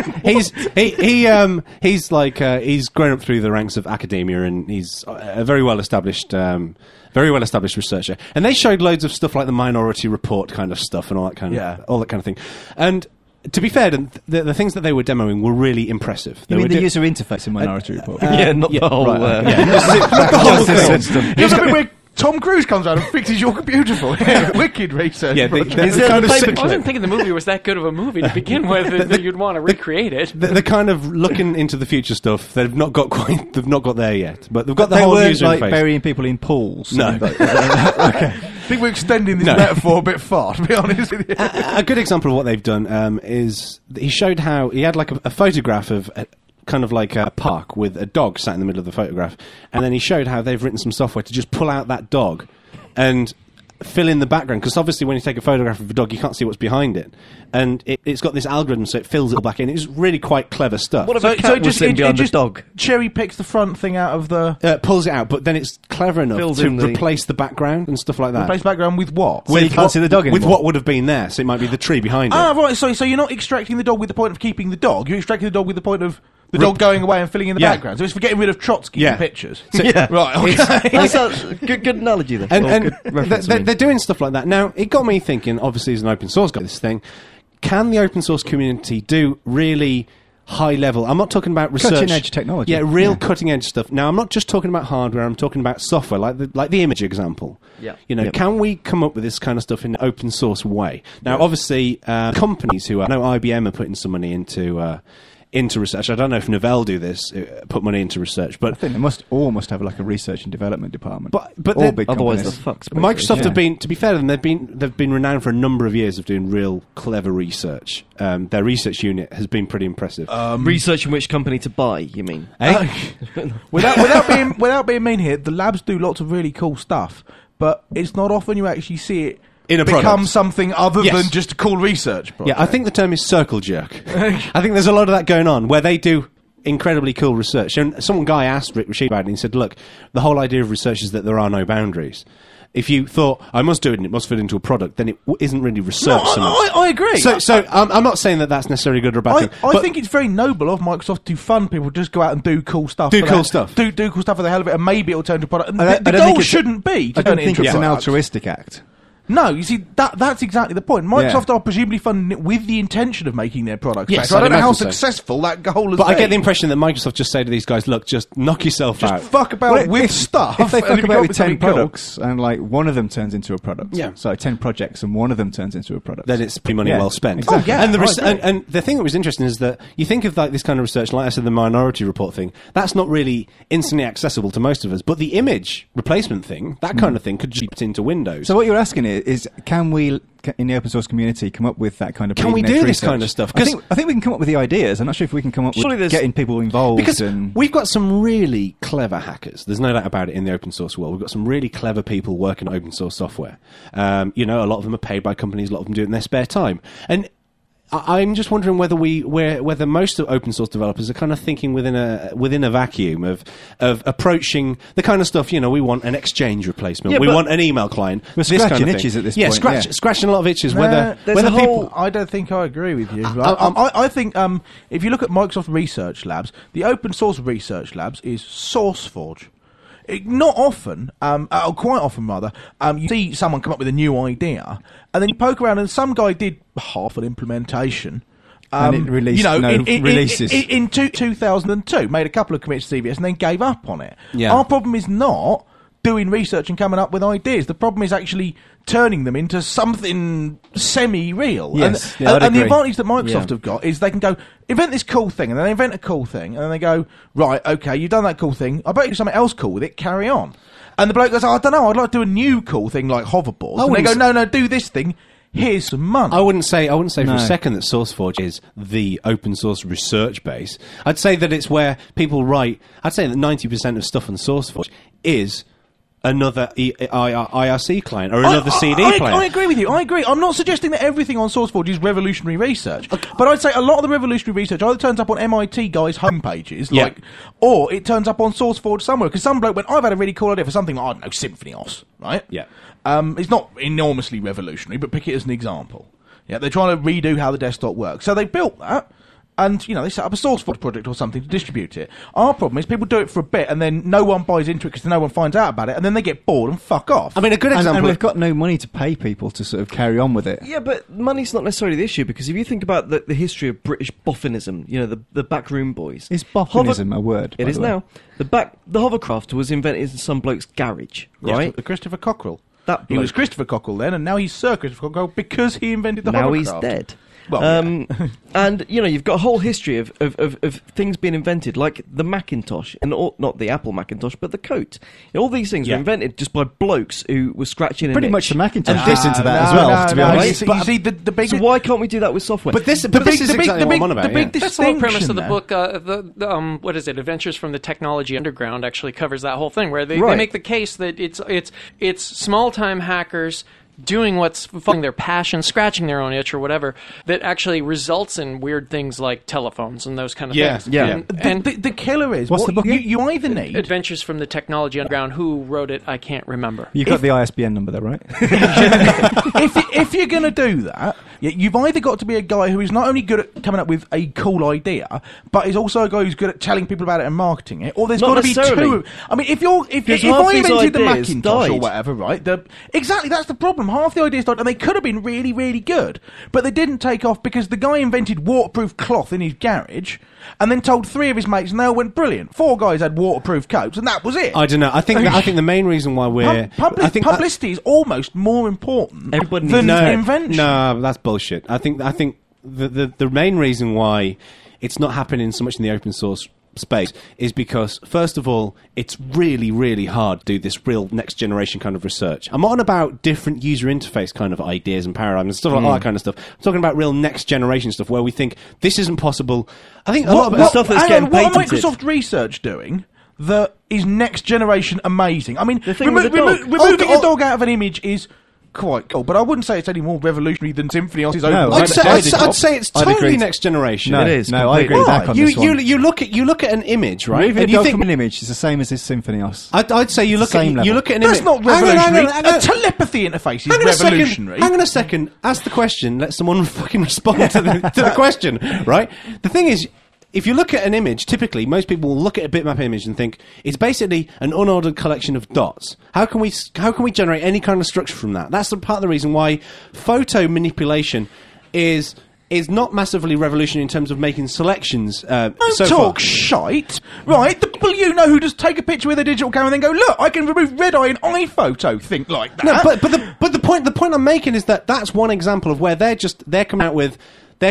He's grown up through the ranks of academia, and he's a very well established researcher. And they showed loads of stuff like the Minority Report kind of stuff and all that kind of thing. And to be fair, the things that they were demoing were really impressive. You mean the user interface in Minority Report? Not the whole... right, not the whole system. It's a bit where Tom Cruise comes out and fixes your computer for you. Wicked research. Yeah, project. Is there kind a of paper sick- I wasn't thinking the movie was that good of a movie to begin with that you'd want to recreate it. the kind of looking into the future stuff. They've not got there yet, but they've got the They whole weren't user like interface. burying people in pools. No. Okay. I think we're extending this metaphor a bit far, to be honest with you. A good example of what they've done is he showed how he had like a photograph of kind of like a park with a dog sat in the middle of the photograph, and then he showed how they've written some software to just pull out that dog and fill in the background, because obviously when you take a photograph of a dog you can't see what's behind it, and it's got this algorithm so it fills it all back in. It's really quite clever stuff. What if a cat was sitting behind the dog? Cherry picks the front thing out of the... Pulls it out, but then it's clever enough Fills to in the- replace the background and stuff like that. Replace background with what? So you can't see the dog with anymore? what would have been there, so it might be the tree behind it. Right, so you're not extracting the dog with the point of keeping the dog, you're extracting the dog with the point of the dog going away and filling in the background. So it's for getting rid of Trotsky in pictures. So- Right, okay. That's a good analogy there. And Good reference, I mean. they're doing stuff like that. Now, it got me thinking, obviously as an open source guy, this thing, can the open source community do really high level, I'm not talking about research. Cutting edge technology. Yeah, real cutting edge stuff. Now, I'm not just talking about hardware, I'm talking about software, like the image example. Yeah. You know, can we come up with this kind of stuff in an open source way? Now, obviously, companies who I know IBM are putting some money into into research. I don't know if Novell do this, put money into research, but I think they must have like a research and development department. But all big otherwise companies. the fuck's Microsoft have been, to be fair to them, they've been renowned for a number of years of doing real clever research. Their research unit has been pretty impressive. Researching which company to buy, you mean? without being mean here, the labs do lots of really cool stuff, but it's not often you actually see it In a become product. something other Yes. than just a cool research project. Yeah, I think the term is circle jerk. I think there's a lot of that going on where they do incredibly cool research. And some guy asked Rick Rashid about it and he said, look, the whole idea of research is that there are no boundaries. If you thought, I must do it and it must fit into a product, then it isn't really research so much. I agree. So I'm not saying that that's necessarily good or bad thing. I but think it's very noble of Microsoft to fund people to just go out and do cool stuff. Do for cool that- stuff. Do cool stuff for the hell of it, and maybe it'll turn into a product. And I the don't goal think it's- shouldn't be to I turn don't it think into it's a an product. altruistic act. No, you see, that's exactly the point. Microsoft are presumably funding it with the intention of making their products Yes, better. I don't know I'd how imagine so. successful that goal has But been. I get the impression that Microsoft just say to these guys, look, just knock yourself out. Just fuck about Well, with if- stuff. If they and fuck you about come with up 10 something cool. products and like one of them turns into a product, Yeah. so 10 projects and one of them turns into a product, then it's pretty money Yeah, well spent. exactly. Oh, yeah, and, the I agree. and the thing that was interesting is that you think of like this kind of research, like I said, the Minority Report thing, that's not really instantly accessible to most of us. But the image replacement thing, that kind of thing, could just be put into Windows. So what you're asking is can we, in the open source community, come up with that kind of Can we bleeding do edge this research? kind of stuff? I think we can come up with the ideas. I'm not sure if we can come up Surely with there's- getting people involved. because and we've got some really clever hackers. There's no doubt about it in the open source world. We've got some really clever people working on open source software. A lot of them are paid by companies. A lot of them do it in their spare time. And I'm just wondering whether most of open source developers are kind of thinking within a vacuum of approaching the kind of stuff. We want an Exchange replacement. Yeah, We but want an email client. We're this kind scratching of thing. itches at this yeah, point, yeah. scratching a lot of itches. Nah, whether there's whether a people. I don't think I agree with you. I think if you look at Microsoft Research Labs, the open source Research Labs is SourceForge. Not often, quite often rather, you see someone come up with a new idea, and then you poke around, and some guy did half an implementation. And it released no releases. In 2002, made a couple of commits to CVS and then gave up on it. Yeah. Our problem is not doing research and coming up with ideas. The problem is actually turning them into something semi-real. Yes, and, yeah, I'd and the agree. advantage that Microsoft Yeah. have got is they can go, invent this cool thing, and then they invent a cool thing, and then they go, right, okay, you've done that cool thing, I bet you do something else cool with it, carry on. And the bloke goes, I don't know, I'd like to do a new cool thing like hoverboards. And they wouldn't go, s- no, do this thing, here's some money. I wouldn't say for No. a second that SourceForge is the open source research base. I'd say that it's where people write. I'd say that 90% of stuff on SourceForge is another IRC client or another CD player. I agree with you. I agree. I'm not suggesting that everything on SourceForge is revolutionary research, but I'd say a lot of the revolutionary research either turns up on MIT guys' homepages, Yeah. or it turns up on SourceForge somewhere. Because some bloke went, I've had a really cool idea for something like, I don't know, SymphonyOS, right? Yeah. It's not enormously revolutionary, but pick it as an example. Yeah, they're trying to redo how the desktop works. So they built that, and, they set up a SourceForge project or something to distribute it. Our problem is people do it for a bit, and then no one buys into it because no one finds out about it, and then they get bored and fuck off. I mean, a good and example. we've got no money to pay people to sort of carry on with it. Yeah, but money's not necessarily the issue, because if you think about the history of British boffinism, the backroom boys. Is boffinism a word? It by is the way? now. The hovercraft was invented in some bloke's garage, right? Yes, Christopher Cockrell. That He bloke. was Christopher Cockrell then, and now he's Sir Christopher Cockrell because he invented the Now hovercraft. he's dead. Well, And you've got a whole history of things being invented, like the Macintosh, and not the Apple Macintosh, but the coat. All these things Yeah. were invented just by blokes who were scratching an Pretty itch. much the Macintosh And fits into that as well, to be honest. You see, the big... So why can't we do that with software? But this is exactly what I'm on about. the big yeah. That's the whole premise distinction of the there. book. What is it? Adventures from the Technology Underground actually covers that whole thing, where they Right. make the case that it's small time hackers doing what's following their passion, scratching their own itch or whatever, that actually results in weird things like telephones and those kind of Yeah, things. yeah. And The killer is... What's the book again? You either need... Adventures from the Technology Underground. Who wrote it? I can't remember. You got the ISBN number, though, right? if you're going to do that, you've either got to be a guy who is not only good at coming up with a cool idea, but is also a guy who's good at telling people about it and marketing it. Or there's Not got to be necessarily. two. I mean, if Because I half these invented the ideas Macintosh or died. whatever, right? Exactly, that's the problem. Half the ideas died, and they could have been really, really good, but they didn't take off because the guy invented waterproof cloth in his garage, and then told 3 of his mates, and they all went brilliant. 4 guys had waterproof coats, and that was it. I don't know. I think the main reason why we're Publicity is almost more important Everybody than needs invention. No, that's bullshit. I think the main reason why it's not happening so much in the open source space is because, first of all, it's really, really hard to do this real next generation kind of research. I'm not on about different user interface kind of ideas and paradigms and stuff like that kind of stuff. I'm talking about real next generation stuff where we think this isn't possible. I think a lot of the stuff that's getting what patented. Microsoft Research doing that is next generation amazing? I mean, The thing with the dog. removing a dog out of an image is quite cool, but I wouldn't say it's any more revolutionary than Symphony O's own. No, I'd I'd say it's I'd totally agree. next generation. No, It is, no, I agree completely. back on this one. You look at an image, right? Removing And a you dog think from an image is the same as this Symphonios. I'd say you look Same at level. an That's image. not Hang on, revolutionary. hang on. A telepathy interface is Hang on a second. revolutionary. Hang on a second. Ask the question. Let someone fucking respond to the question. Right. The thing is, if you look at an image, typically most people will look at a bitmap image and think it's basically an unordered collection of dots. How can we generate any kind of structure from that? That's the part of the reason why photo manipulation is not massively revolutionary in terms of making selections. Don't so talk far. shite, right? The people you know who just take a picture with a digital camera and then go, look, I can remove red eye in iPhoto. Think like that. No, but the point I'm making is that that's one example of where they're coming out with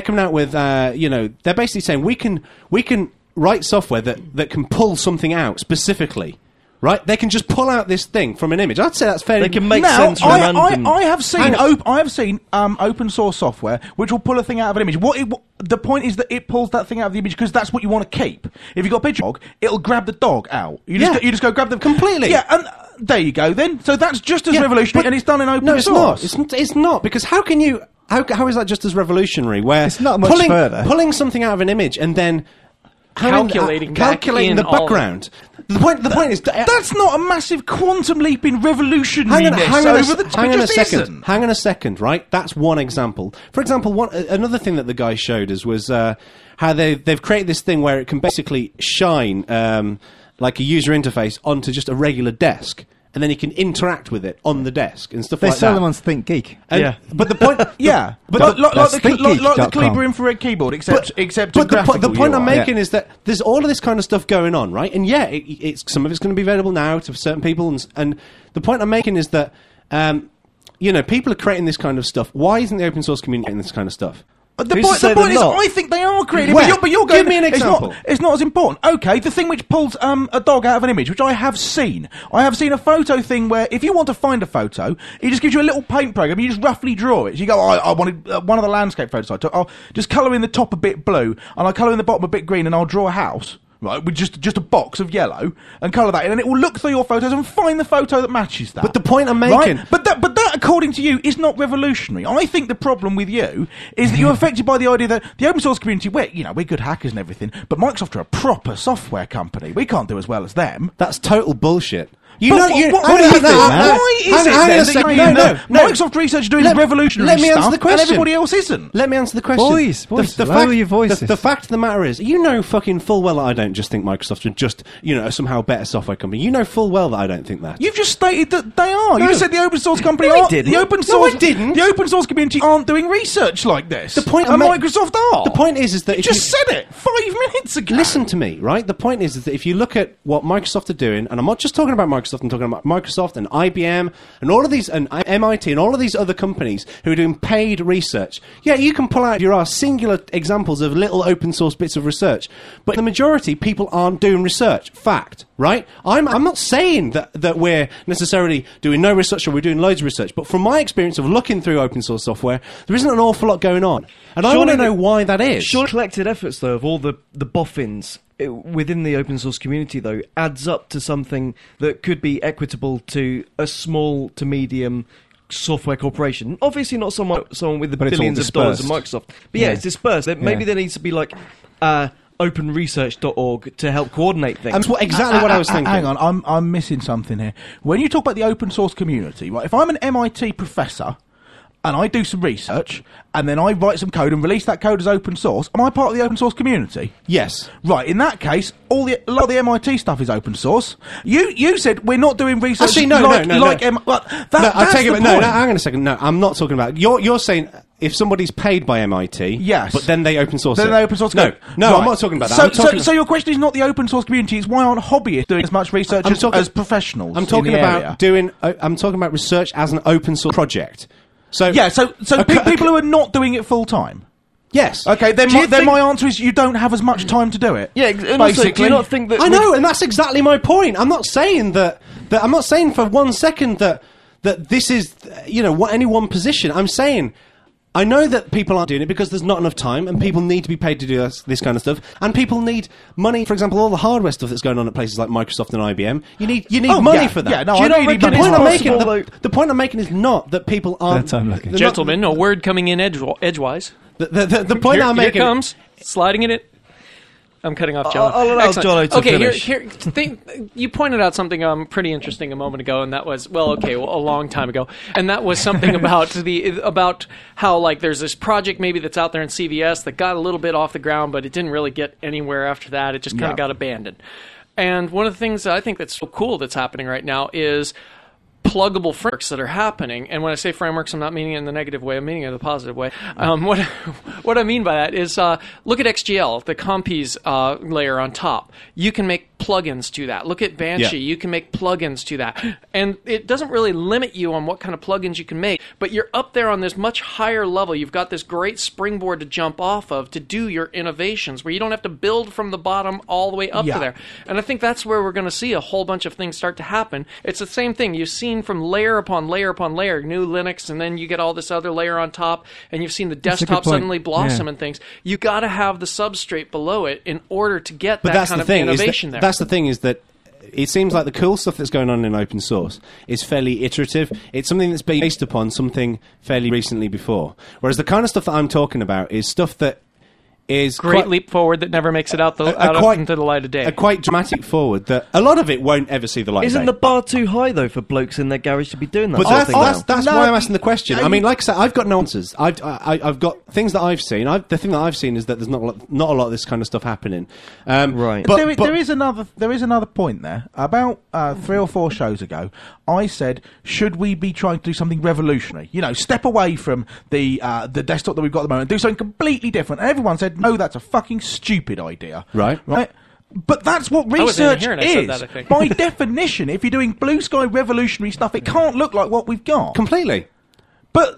they're basically saying we can write software that can pull something out specifically. Right, they can just pull out this thing from an image. I'd say that's fairly. They can make now, sense from random. I have seen Hang open source software which will pull a thing out of an image. The point is that it pulls that thing out of the image because that's what you want to keep. If you've got a picture dog, it'll grab the dog out. You just go grab them Completely. Yeah, and there you go. Then so that's just as Yeah, revolutionary, but- and it's done in open No, it's source. not. It's not because how can you? How is that just as revolutionary? Where It's not much further. Pulling something out of an image and then Calculating back in the all of it. background. The point is That's not a massive quantum leap in revolutionariness hang on a second. Isn't. Hang on a second, right? That's one example. For example, another thing that the guy showed us was how they've created this thing where it can basically shine like a user interface onto just a regular desk, and then you can interact with it on the desk and stuff They like sell that. them on Think Geek. And- Yeah. But the point, Yeah, but like that's the thinkgeek.com. Kleber infrared keyboard, except a but the graphical point I'm UI. making is that there's all of this kind of stuff going on, right? And yeah, it's some of it's going to be available now to certain people, and the point I'm making is that people are creating this kind of stuff. Why isn't the open source community creating this kind of stuff? The Who's to point, say the point they're is, not? I think they are creative. Where? But you're going, Give me an example. It's not as important. Okay, the thing which pulls a dog out of an image, which I have seen. I have seen a photo thing where if you want to find a photo, it just gives you a little paint program. You just roughly draw it. So you go, I wanted one of the landscape photos I took. I'll just colour in the top a bit blue, and I'll colour in the bottom a bit green, and I'll draw a house. Right, with just a box of yellow and colour that in, and it will look through your photos and find the photo that matches that. But the point I'm making- Right? But that, according to you, is not revolutionary. I think the problem with you is that you're affected by the idea that the open source community, we're good hackers and everything, but Microsoft are a proper software company. We can't do as well as them. That's total bullshit. What do you think, man? Why is it then that Microsoft Research are doing revolutionary let me stuff answer the question. and everybody else isn't? Let me answer the question. Boys, lower your voices. The fact of the matter is, you know fucking full well that I don't just think Microsoft are just, somehow a better software company. You know full well that I don't think that. You've just stated that they are. No. You just said the open source company No, I aren't. didn't. The open No, source I didn't. The open source community aren't doing research like this. The point and I'm Microsoft are. The point is that You if just said it 5 minutes ago. Listen to me, right? The point is that if you look at what Microsoft are doing, and I'm not just talking about Microsoft, I'm talking about Microsoft and IBM and all of these, and MIT and all of these other companies who are doing paid research. Yeah, you can pull out your singular examples of little open source bits of research, but the majority people aren't doing research. Fact, right? I'm not saying that we're necessarily doing no research or we're doing loads of research, but from my experience of looking through open source software, there isn't an awful lot going on, and I want to know why that is. Sure, collected efforts though of all the boffins within the open source community though adds up to something that could be equitable to a small to medium software corporation. Obviously not someone with the But it's all billions of dollars of dispersed. Microsoft. But yeah, it's dispersed. Maybe Yeah. there needs to be like openresearch.org to help coordinate things. And exactly what I was thinking. Hang on, I'm missing something here. When you talk about the open source community, right? If I'm an MIT professor and I do some research and then I write some code and release that code as open source, am I part of the open source community? Yes. Right. In that case, a lot of the MIT stuff is open source. You said we're not doing research. Actually, no. I take it. No, hang on a second. No, I'm not talking about. You're saying if somebody's paid by MIT, Yes. but then they open source Then it. they open source No, code. no, Right. I'm not talking about that. So your question is not the open source community; it's why aren't hobbyists doing as much research as professionals? I'm talking in the about area? I'm talking about research as an open source project. So Yeah, so people who are not doing it full time. Yes. Okay, then my answer is you don't have as much time to do it. Yeah, and also, do you not think that... I know, and that's exactly my point. I'm not saying that I'm not saying for 1 second that this is, any one position. I'm saying I know that people aren't doing it because there's not enough time, and people need to be paid to do this kind of stuff, and people need money. For example, all the hardware stuff that's going on at places like Microsoft and IBM, you need money for that. Yeah, no, do you I know the point I'm making is not that people aren't. Gentlemen, a word coming in edgewise. The point I'm making... Here comes, sliding in it. I'm cutting off John. I'll allow John to finish. You pointed out something pretty interesting a moment ago, and that was, a long time ago, and that was something about how, like, there's this project maybe that's out there in CVS that got a little bit off the ground, but it didn't really get anywhere after that. It just kind of got abandoned. And one of the things that I think that's so cool that's happening right now is pluggable frameworks that are happening. And when I say frameworks, I'm not meaning it in the negative way, I'm meaning it in the positive way. What I mean by that is look at XGL, the Compiz layer on top. You can make plugins to that. Look at Banshee. You can make plugins to that. And it doesn't really limit you on what kind of plugins you can make, but you're up there on this much higher level. You've got this great springboard to jump off of to do your innovations where you don't have to build from the bottom all the way up to there. And I think that's where we're going to see a whole bunch of things start to happen. It's the same thing. You've seen from layer upon layer upon layer, new Linux, and then you get all this other layer on top, and you've seen the desktop suddenly blossom and things. You got to have the substrate below it in order to get that kind of innovation there. That's the thing, is that it seems like the cool stuff that's going on in open source is fairly iterative. It's something that's based upon something fairly recently before. Whereas the kind of stuff that I'm talking about is stuff that is great leap forward that never makes it out into the light of day. A quite dramatic forward that a lot of it won't ever see the light of day. Isn't the bar too high, though, for blokes in their garage to be doing that? But that's why I'm asking the question. I mean, like I said, I've got no answers. I've got things that I've seen. The thing that I've seen is that there's not a lot of this kind of stuff happening. Right. But there is another point there. About 3 or 4 shows ago, I said, should we be trying to do something revolutionary? Step away from the desktop that we've got at the moment and do something completely different. And everyone said, no, that's a fucking stupid idea. Right. But that's what research is. That, I think. By definition, if you're doing blue sky revolutionary stuff, it can't look like what we've got. Completely. But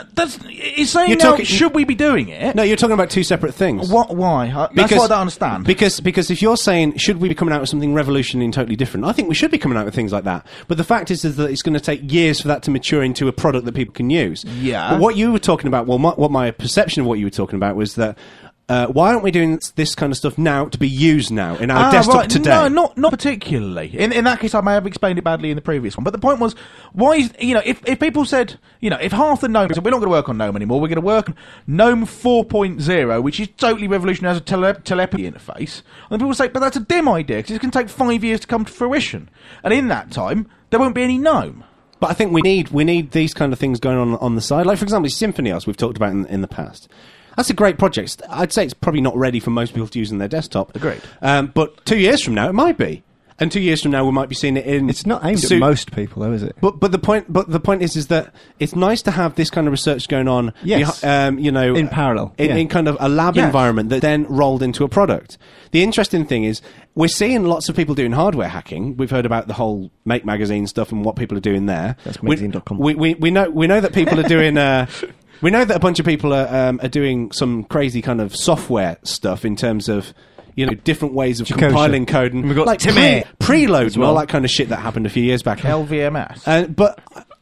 it's saying now, should we be doing it? No, you're talking about 2 separate things. Why? That's what I don't understand. Because if you're saying, should we be coming out with something revolutionary and totally different, I think we should be coming out with things like that. But the fact is that it's going to take years for that to mature into a product that people can use. Yeah. But what you were talking about, what my perception of what you were talking about was that why aren't we doing this kind of stuff now to be used now in our desktop today? No, not particularly. In that case, I may have explained it badly in the previous one. But the point was, why is, if people said, if half the GNOME said, we're not going to work on GNOME anymore, we're going to work on GNOME 4.0, which is totally revolutionary as a telepathy interface, and people say, but that's a dim idea, because it's going to take 5 years to come to fruition. And in that time, there won't be any GNOME. But I think we need these kind of things going on the side. Like, for example, SymphonyOS we've talked about in the past. That's a great project. I'd say it's probably not ready for most people to use on their desktop. Agreed. But 2 years from now, it might be. And 2 years from now, we might be seeing it in... It's not aimed at most people, though, is it? But the point is that it's nice to have this kind of research going on. Yes. In parallel. In kind of a lab environment that then rolled into a product. The interesting thing is, we're seeing lots of people doing hardware hacking. We've heard about the whole Make Magazine stuff and what people are doing there. That's magazine.com. We know that people are doing... We know that a bunch of people are doing some crazy kind of software stuff in terms of, different ways of compiling code and we've got like preloads and all that kind of shit that happened a few years back. LVMS. But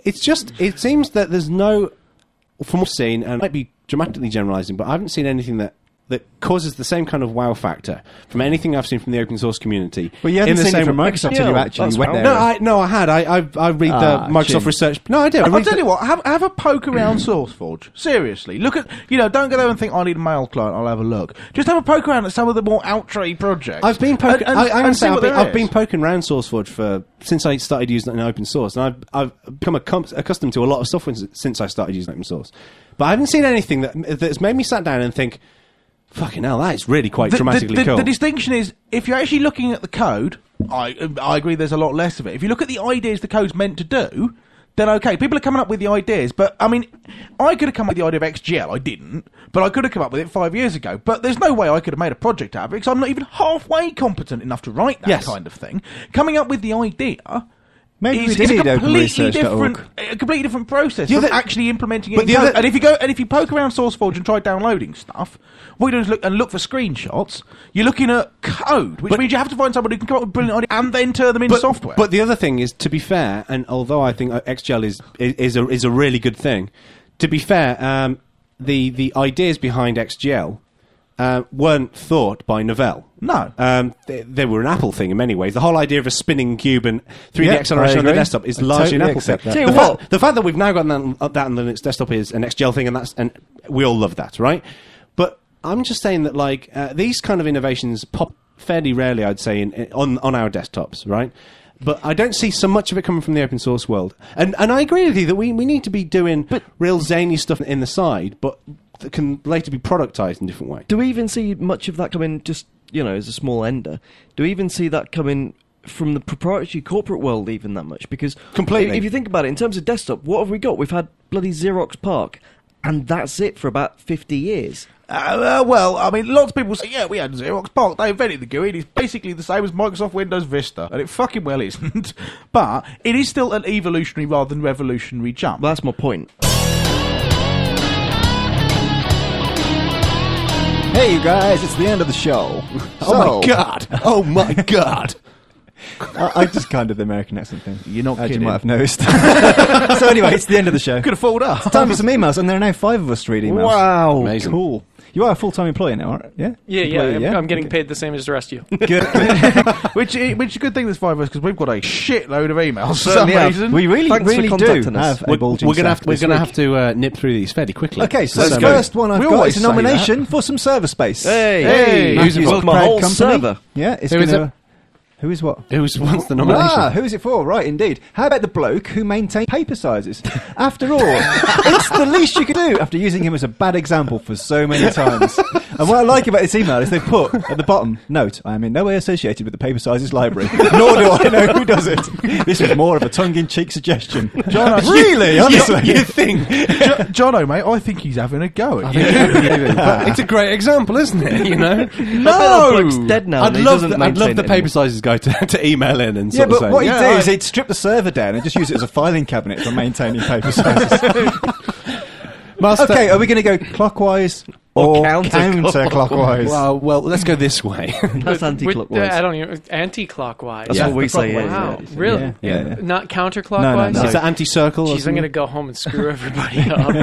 it seems that there's no, from what I've seen, and I might be dramatically generalising, but I haven't seen anything that causes the same kind of wow factor from anything I've seen from the open source community. Well, you hadn't seen it from Microsoft until you actually went there. No, I had. I read the Microsoft research. No, I did. I'll tell you what. Have a poke around SourceForge. Seriously, look at don't go there and think I need a mail client. I'll have a look. Just have a poke around at some of the more outre projects. I've been poking. I've been poking around SourceForge since I started using it in open source, and I've become accustomed to a lot of stuff since I started using open source. But I haven't seen anything that's made me sat down and think, fucking hell, that is really quite dramatically cool. The distinction is, if you're actually looking at the code, I agree there's a lot less of it. If you look at the ideas the code's meant to do, then okay, people are coming up with the ideas. But, I mean, I could have come up with the idea of XGL. I didn't. But I could have come up with it 5 years ago. But there's no way I could have made a project out of it, because I'm not even halfway competent enough to write that kind of thing. Coming up with the idea Maybe we is did a need completely openresearch.org. completely different process The from other- actually implementing it. but in the code. other- And if you poke around SourceForge and try downloading stuff, what you do is look for screenshots. You're looking at code, which means you have to find somebody who can come up with a brilliant idea and then turn them into software. But the other thing is, to be fair, and although I think XGL is a really good thing, to be fair, the ideas behind XGL weren't thought by Novell. No. They were an Apple thing in many ways. The whole idea of a spinning cube and 3D Yeah, acceleration I on the agree. desktop is I largely an totally Apple thing. accept that. Tell you what. The fact that we've now got that on the Linux desktop is an XGL thing, and we all love that, right? But I'm just saying that these kind of innovations pop fairly rarely, I'd say, on our desktops, right? But I don't see so much of it coming from the open source world. And I agree with you that we need to be doing real zany stuff in the side, but that can later be productized in a different way. Do we even see much of that coming, just, as a small ender? Do we even see that coming from the proprietary corporate world even that much? Because Completely. if you think about it, in terms of desktop, what have we got? We've had bloody Xerox PARC, and that's it for about 50 years. Well, I mean, lots of people say, yeah, we had Xerox PARC, they invented the GUI, and it's basically the same as Microsoft Windows Vista, and it fucking well isn't. But it is still an evolutionary rather than revolutionary jump. Well, that's my point. Hey, you guys, it's the end of the show. Oh my god! Oh my god! I just kind of the American accent thing. You're not As you kidding. might have noticed. So anyway, it's the end of the show. Could have fooled up. Time for some emails, and there are now 5 of us to read emails. Wow. Amazing. Cool. You are a full-time employee now, aren't you? Yeah, Employee, I'm getting paid the same as the rest of you. Good. Which is a good thing there's 5 of us, because we've got a shitload of emails for some Certainly have. reason. We really, Thanks for really do contacting us. have a bulging We're gonna stack have this week. to nip through these fairly quickly. Okay, so the So- first one I've We got always is a say nomination for some server space. Hey, Matthew's who's proud my whole company. server? Yeah, it's Who is gonna... it? Who is what? Who's wants the nomination? Who is it for? Right, indeed. How about the bloke who maintained paper sizes? After all, it's the least you could do after using him as a bad example for so many times. And what I like about this email is they put at the bottom, note, I am in no way associated with the paper sizes library, nor do I know who does it. This was more of a tongue-in-cheek suggestion. John, Really? Honestly? You think? Jono, mate, I think he's having a go at you. But it's a great example, isn't it? You know. The bloke's dead now. and he doesn't I'd maintain love it the anymore. paper sizes guy to email in and Yeah, sort of but say, what he'd do yeah, is he'd strip the server down and just use it as a filing cabinet for maintaining paper sizes. Master, Okay, are we going to go clockwise or counterclockwise? well, let's go this way. That's anti-clockwise. I don't even anti-clockwise. That's Yeah. what we say. Wow, really? Yeah. Not counterclockwise? No. It's an anti-circle. or Jeez, I'm going to something? go home and screw everybody up.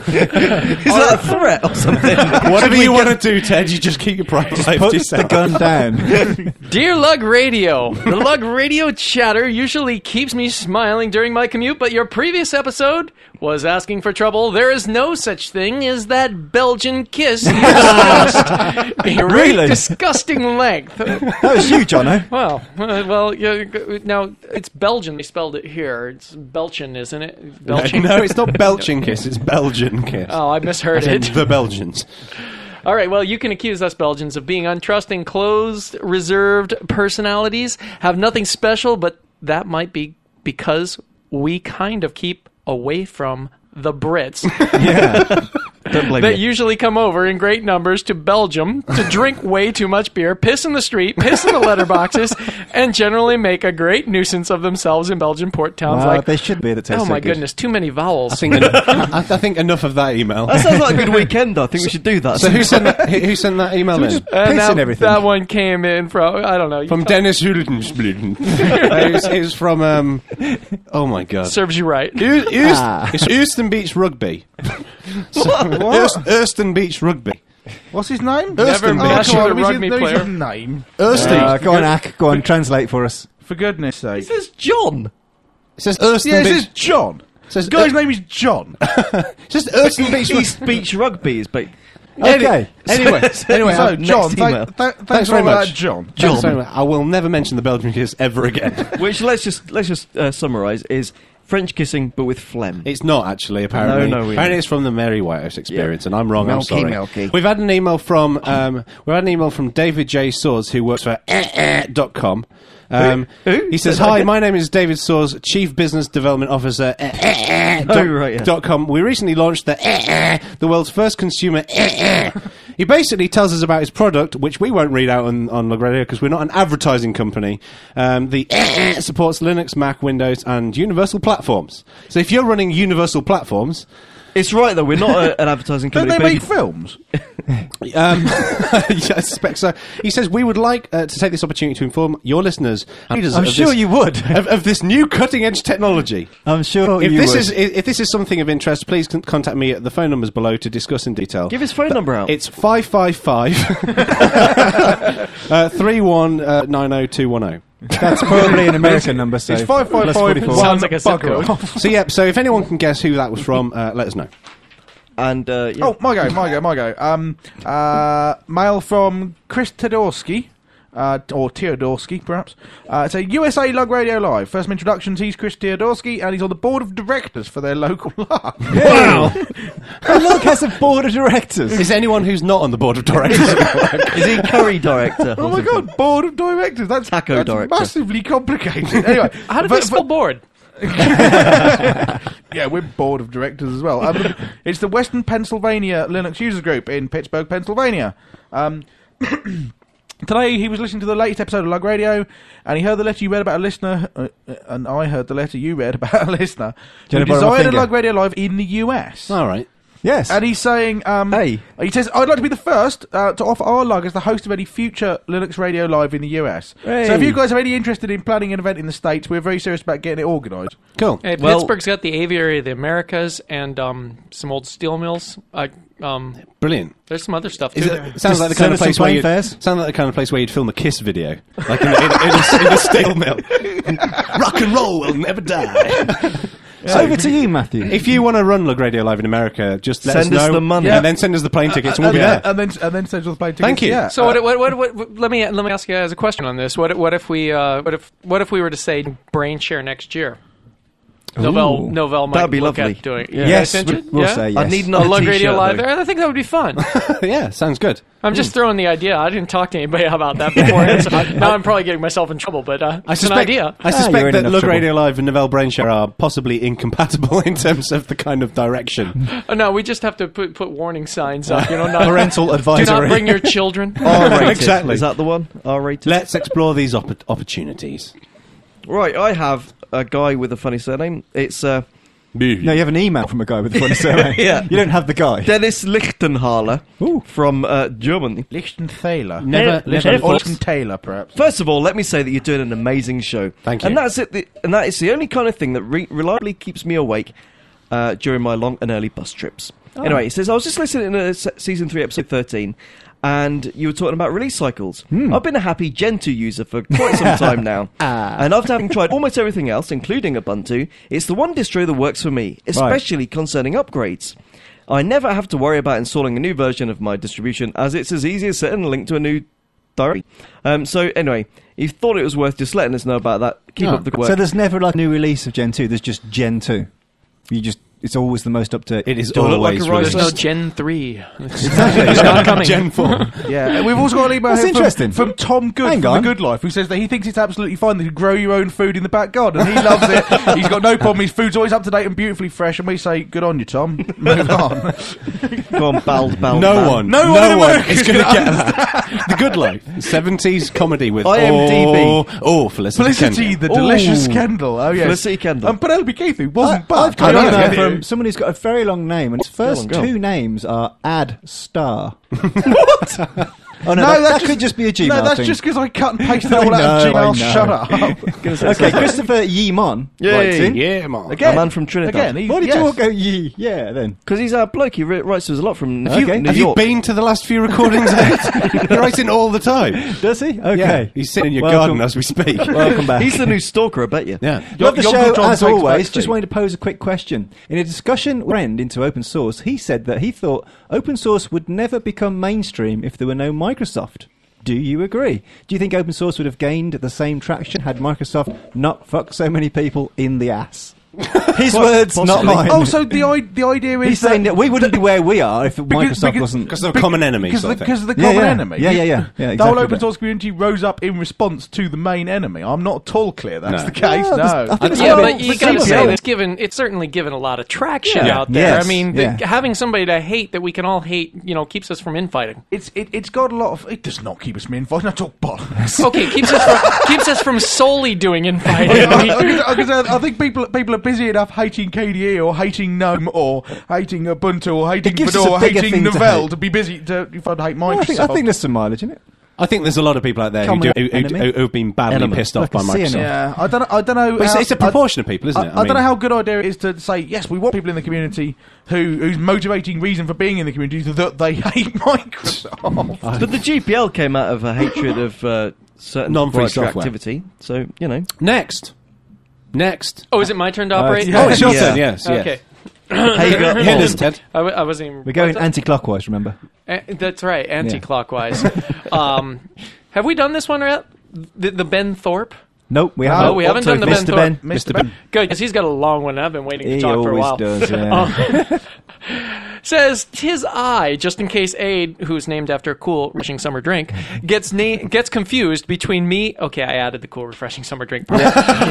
Is that a threat or something? Whatever you want to do, Ted, you just keep your private life to Put the yourself. gun down. Dear Lug Radio, the Lug Radio chatter usually keeps me smiling during my commute, but your previous episode was asking for trouble. There is no such thing as that Belgian kiss you discussed. A Really? disgusting length. That was you, Jono. Well, yeah, now it's Belgian. They spelled it here. It's Belgian, isn't it? Belgian. No, it's not Belgian kiss, it's Belgian kiss. Oh, I misheard As in it. the Belgians. All right, well, you can accuse us Belgians of being untrusting, closed, reserved personalities, have nothing special, but that might be because we kind of keep away from the Brits Yeah. Don't blame that you. usually come over in great numbers to Belgium to drink way too much beer, piss in the street, piss in the letterboxes, and generally make a great nuisance of themselves in Belgian port towns Wow, like, they should be the taste oh my so good. goodness, too many vowels. I think enough of that email. That sounds like a good weekend. I think we should do that. So who sent that email So we in? just piss and everything. That one came in from, I don't know. From Dennis Huldensplit. It was from, oh my god. Serves you right. It's Euston Beach Rugby. Euston Beach Rugby. What's his name? Never matched come with on, a what's rugby his player. name? Euston. Go on, Ack. Go on, translate for us. For goodness sake. It says John. It says Euston Yeah, it Beach. says John. Says The guy's name is John. Just Euston Beach. East Beach Rugby is big. Okay. Anyway, next John, email. thanks very for that, much. John. Thanks very much. I will never mention the Belgian kiss ever again. Which let's just summarise is French kissing but with phlegm. It's not actually. Apparently, No, we- apparently it's from the Mary Whitehouse experience, and I'm wrong. I'm Milky, sorry. milky. We've had an email from David J. Swords, who works for .com. Who? He says, Say that "Hi, again? my name is David Soares, Chief Business Development Officer right, yeah. .com. We recently launched the world's first consumer." He basically tells us about his product, which we won't read out on Log Radio because we're not an advertising company. The supports Linux, Mac, Windows, and universal platforms. So if you're running universal platforms, It's right, though. We're not an advertising Don't company. they but make if films? yeah, I suspect so. He says, "We would like to take this opportunity to inform your listeners and readers I'm of sure this, you would. of this new cutting-edge technology. I'm sure If you this would. is if this is something of interest, please contact me at the phone numbers below to discuss in detail." Give his phone number out. It's 555 3190 That's probably an American number, so It's 555. plus 44. Sounds like a zip Bugger code. off. So yeah, so if anyone can guess who that was from, let us know. And, yeah. Oh, my go. Mail from Chris Tedorsky. Or Teodorsky, perhaps. It's a USA Lug Radio Live. First introductions, he's Chris Teodorsky, and he's on the board of directors for their local lug. Wow! The Lug has a board of directors. Is anyone who's not on the board of directors? Is he curry director? Oh my god, board of directors. That's Taco director. massively complicated. Anyway, How did they spell board? Yeah, we're board of directors as well. It's the Western Pennsylvania Linux Users Group in Pittsburgh, Pennsylvania. Today he was listening to the latest episode of Lug Radio, and he heard the letter you read about a listener, and I heard the letter you read about a listener who Jennifer on my designed a finger. Lug Radio Live in the US. All right. Yes. And he's saying, Hey. he says, "I'd like to be the first to offer our lug as the host of any future Linux Radio Live in the US. Hey. So if you guys are any interested in planning an event in the States, we're very serious about getting it organised." Cool. Hey, Well- Pittsburgh's got the aviary of the Americas and some old steel mills. Brilliant. There's some other stuff too. Is there. it, sounds like the kind of send place us some where plain you fares. sound like the kind of place where you'd film a Kiss video, like in a steel mill. Rock and roll will never die. Over to you, Matthew. If you want to run Lug Radio Live in America, just let Send us us know, the money. and then send us the plane tickets, and we'll be there. And then send us the plane tickets. Thank you. Yeah. So what? Let me ask you guys a question on this. What if we were to say brain share next year? Novell might That'd be look lovely. at doing it. Yeah. Yes, You guys interested? we'll Yeah? say yes. I need A another Lug Radio t-shirt, Live though. there. I think that would be fun. Yeah, sounds good. I'm just throwing the idea. I didn't talk to anybody about that before. Now I'm probably getting myself in trouble, but it's an idea. I you're suspect in that enough Lug trouble. Radio Live and Novell Brainshare are possibly incompatible in terms of the kind of direction. No, we just have to put warning signs up. Not, Parental do advisory. not bring your children. R-rated. Exactly. Is that the one? R-rated? Let's explore these opportunities. Right, I have a guy with a funny surname. It's No, you have an email from a guy with a funny surname. Yeah. You don't have the guy. Dennis Lichtenhaler from Germany. Lichtenthaler. Never Or Lichtenthaler, perhaps. First of all, let me say that you're doing an amazing show. Thank you. And that's it. And that is the only kind of thing that reliably keeps me awake during my long and early bus trips. Anyway, he says, I was just listening to Season 3, Episode 13, and you were talking about release cycles. I've been a happy Gentoo user for quite some time now. And after having tried almost everything else, including Ubuntu, it's the one distro that works for me, especially concerning upgrades. I never have to worry about installing a new version of my distribution, as it's as easy as setting a link to a new directory. So anyway, he thought it was worth just letting us know about that. Keep up the work. So there's never like a new release of Gen 2. There's just Gen 2. It's always the most up to date. It is Do I look like always a rice There's no released. Gen 3. It's not coming. Gen 4. Yeah, and we've also got an email That's here interesting. from Tom Good Hang from on. The Good Life, who says that he thinks it's absolutely fine that you grow your own food in the back garden. He loves it. He's got no problem. His food's always up to date and beautifully fresh. And we say, good on you, Tom. Move on. Go on, bald No man. one is is going to get that. The Good Life, 70s comedy with IMDb. Felicity Felicity, Kendall. the delicious Ooh. Kendall. Oh, yes. Felicity Kendall. And Penelope Keith, who wasn't I've bad. got I an know, email yeah. from someone who's got a very long name, and his first go. two names are Ad Star. What? Oh no, that could just be a Gmail No, that's thing. just because I cut and pasted it all out of I Gmail. know. Shut up. Okay, Christopher Yimon Yay. writes in. Yeah, man. A man from Trinidad. Again, he, Why did yes. you all go Yee? Yeah, then. Because he's a bloke. He writes to us a lot from New Have you York. been to the last few recordings? He writes in all the time. Does he? Okay. Yeah, he's sitting in your Welcome. garden as we speak. Welcome back. He's the new stalker, I bet you. Yeah. Love the Your show, Uncle John as takes always. backstage. Just wanted to pose a quick question. In a discussion with a friend into open source, he said that he thought open source would never become mainstream if there were no Microsoft. Do you agree? Do you think open source would have gained the same traction had Microsoft not fucked so many people in the ass? His words, not possibly. mine. Oh, so the idea is He's saying that we wouldn't be where we are if Microsoft wasn't. Because they're common enemies. because sort of thing. of the Yeah, common yeah. enemy. Yeah, The exactly whole open that. source community rose up in response to the main enemy. I'm not at all clear that's No. the case. Well, No. I think Yeah, Well, but you but got to say CPL it's certainly given a lot of traction Yeah. out there. Yes, I mean, yeah. having somebody to hate that we can all hate, keeps us from infighting. It's got a lot of. It does not keep us from infighting. I talk bollocks. Okay, keeps us from solely doing infighting. Because I think people are busy enough hating KDE or hating GNOME or hating Ubuntu or hating It gives us Fedora a or bigger hating thing to Novell hate. to be busy to hate I think Microsoft. there's some mileage in it. I think there's a lot of people out there Common who enemy. have been badly Enemy. pissed off Like by a Microsoft. CNF. Yeah, I don't know. But it's a proportion of people, isn't it? I don't know how good idea it is to say yes. We want people in the community whose motivating reason for being in the community is that they hate Microsoft. But the GPL came out of a hatred of certain Non-free proprietary software. activity. So, Next. Oh, is it my turn to operate? yeah. Oh, it's your Yeah. turn, yes. Okay. Hager, Here it is, Holm. Ted. I wasn't even. We're going what's that? anti-clockwise, remember? That's right, anti-clockwise. Have we done this one yet? The Ben Thorpe? Nope, we haven't. Oh, we haven't done the Ben Mr. Thorpe. Ben. Mr. Ben. Good, because he's got a long one. I've been waiting to He talk for a always while. does, yeah. Says, "'Tis I, just in case Aid, who's named after a cool, refreshing summer drink, gets confused between me." Okay, I added the cool, refreshing summer drink part.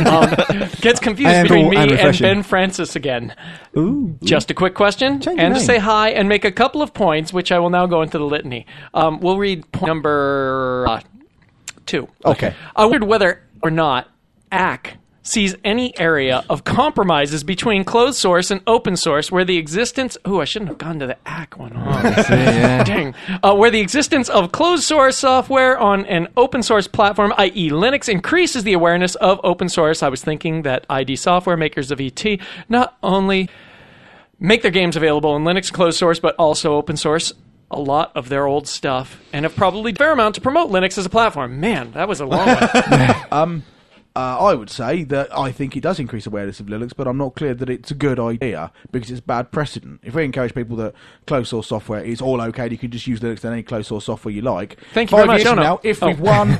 Gets confused And between cool me and and refreshing. Ben Francis again. Ooh. Just a quick question, Change your and to name. say hi and make a couple of points, which I will now go into the litany. We'll read point number 2. Okay. I wondered whether or not ACK sees any area of compromises between closed source and open source where the existence... Ooh, I shouldn't have gone to the ACK one. Oh, dang. Where the existence of closed source software on an open source platform, i.e. Linux, increases the awareness of open source. I was thinking that ID Software, makers of ET, not only make their games available in Linux closed source, but also open source a lot of their old stuff, and have probably done a fair amount to promote Linux as a platform. Man, that was a long one. I would say that I think it does increase awareness of Linux, but I'm not clear that it's a good idea because it's bad precedent. If we encourage people that closed source software is all okay, you can just use Linux and any closed source software you like. Thank you very 5 much. years from No, no. now, if Oh. we've won,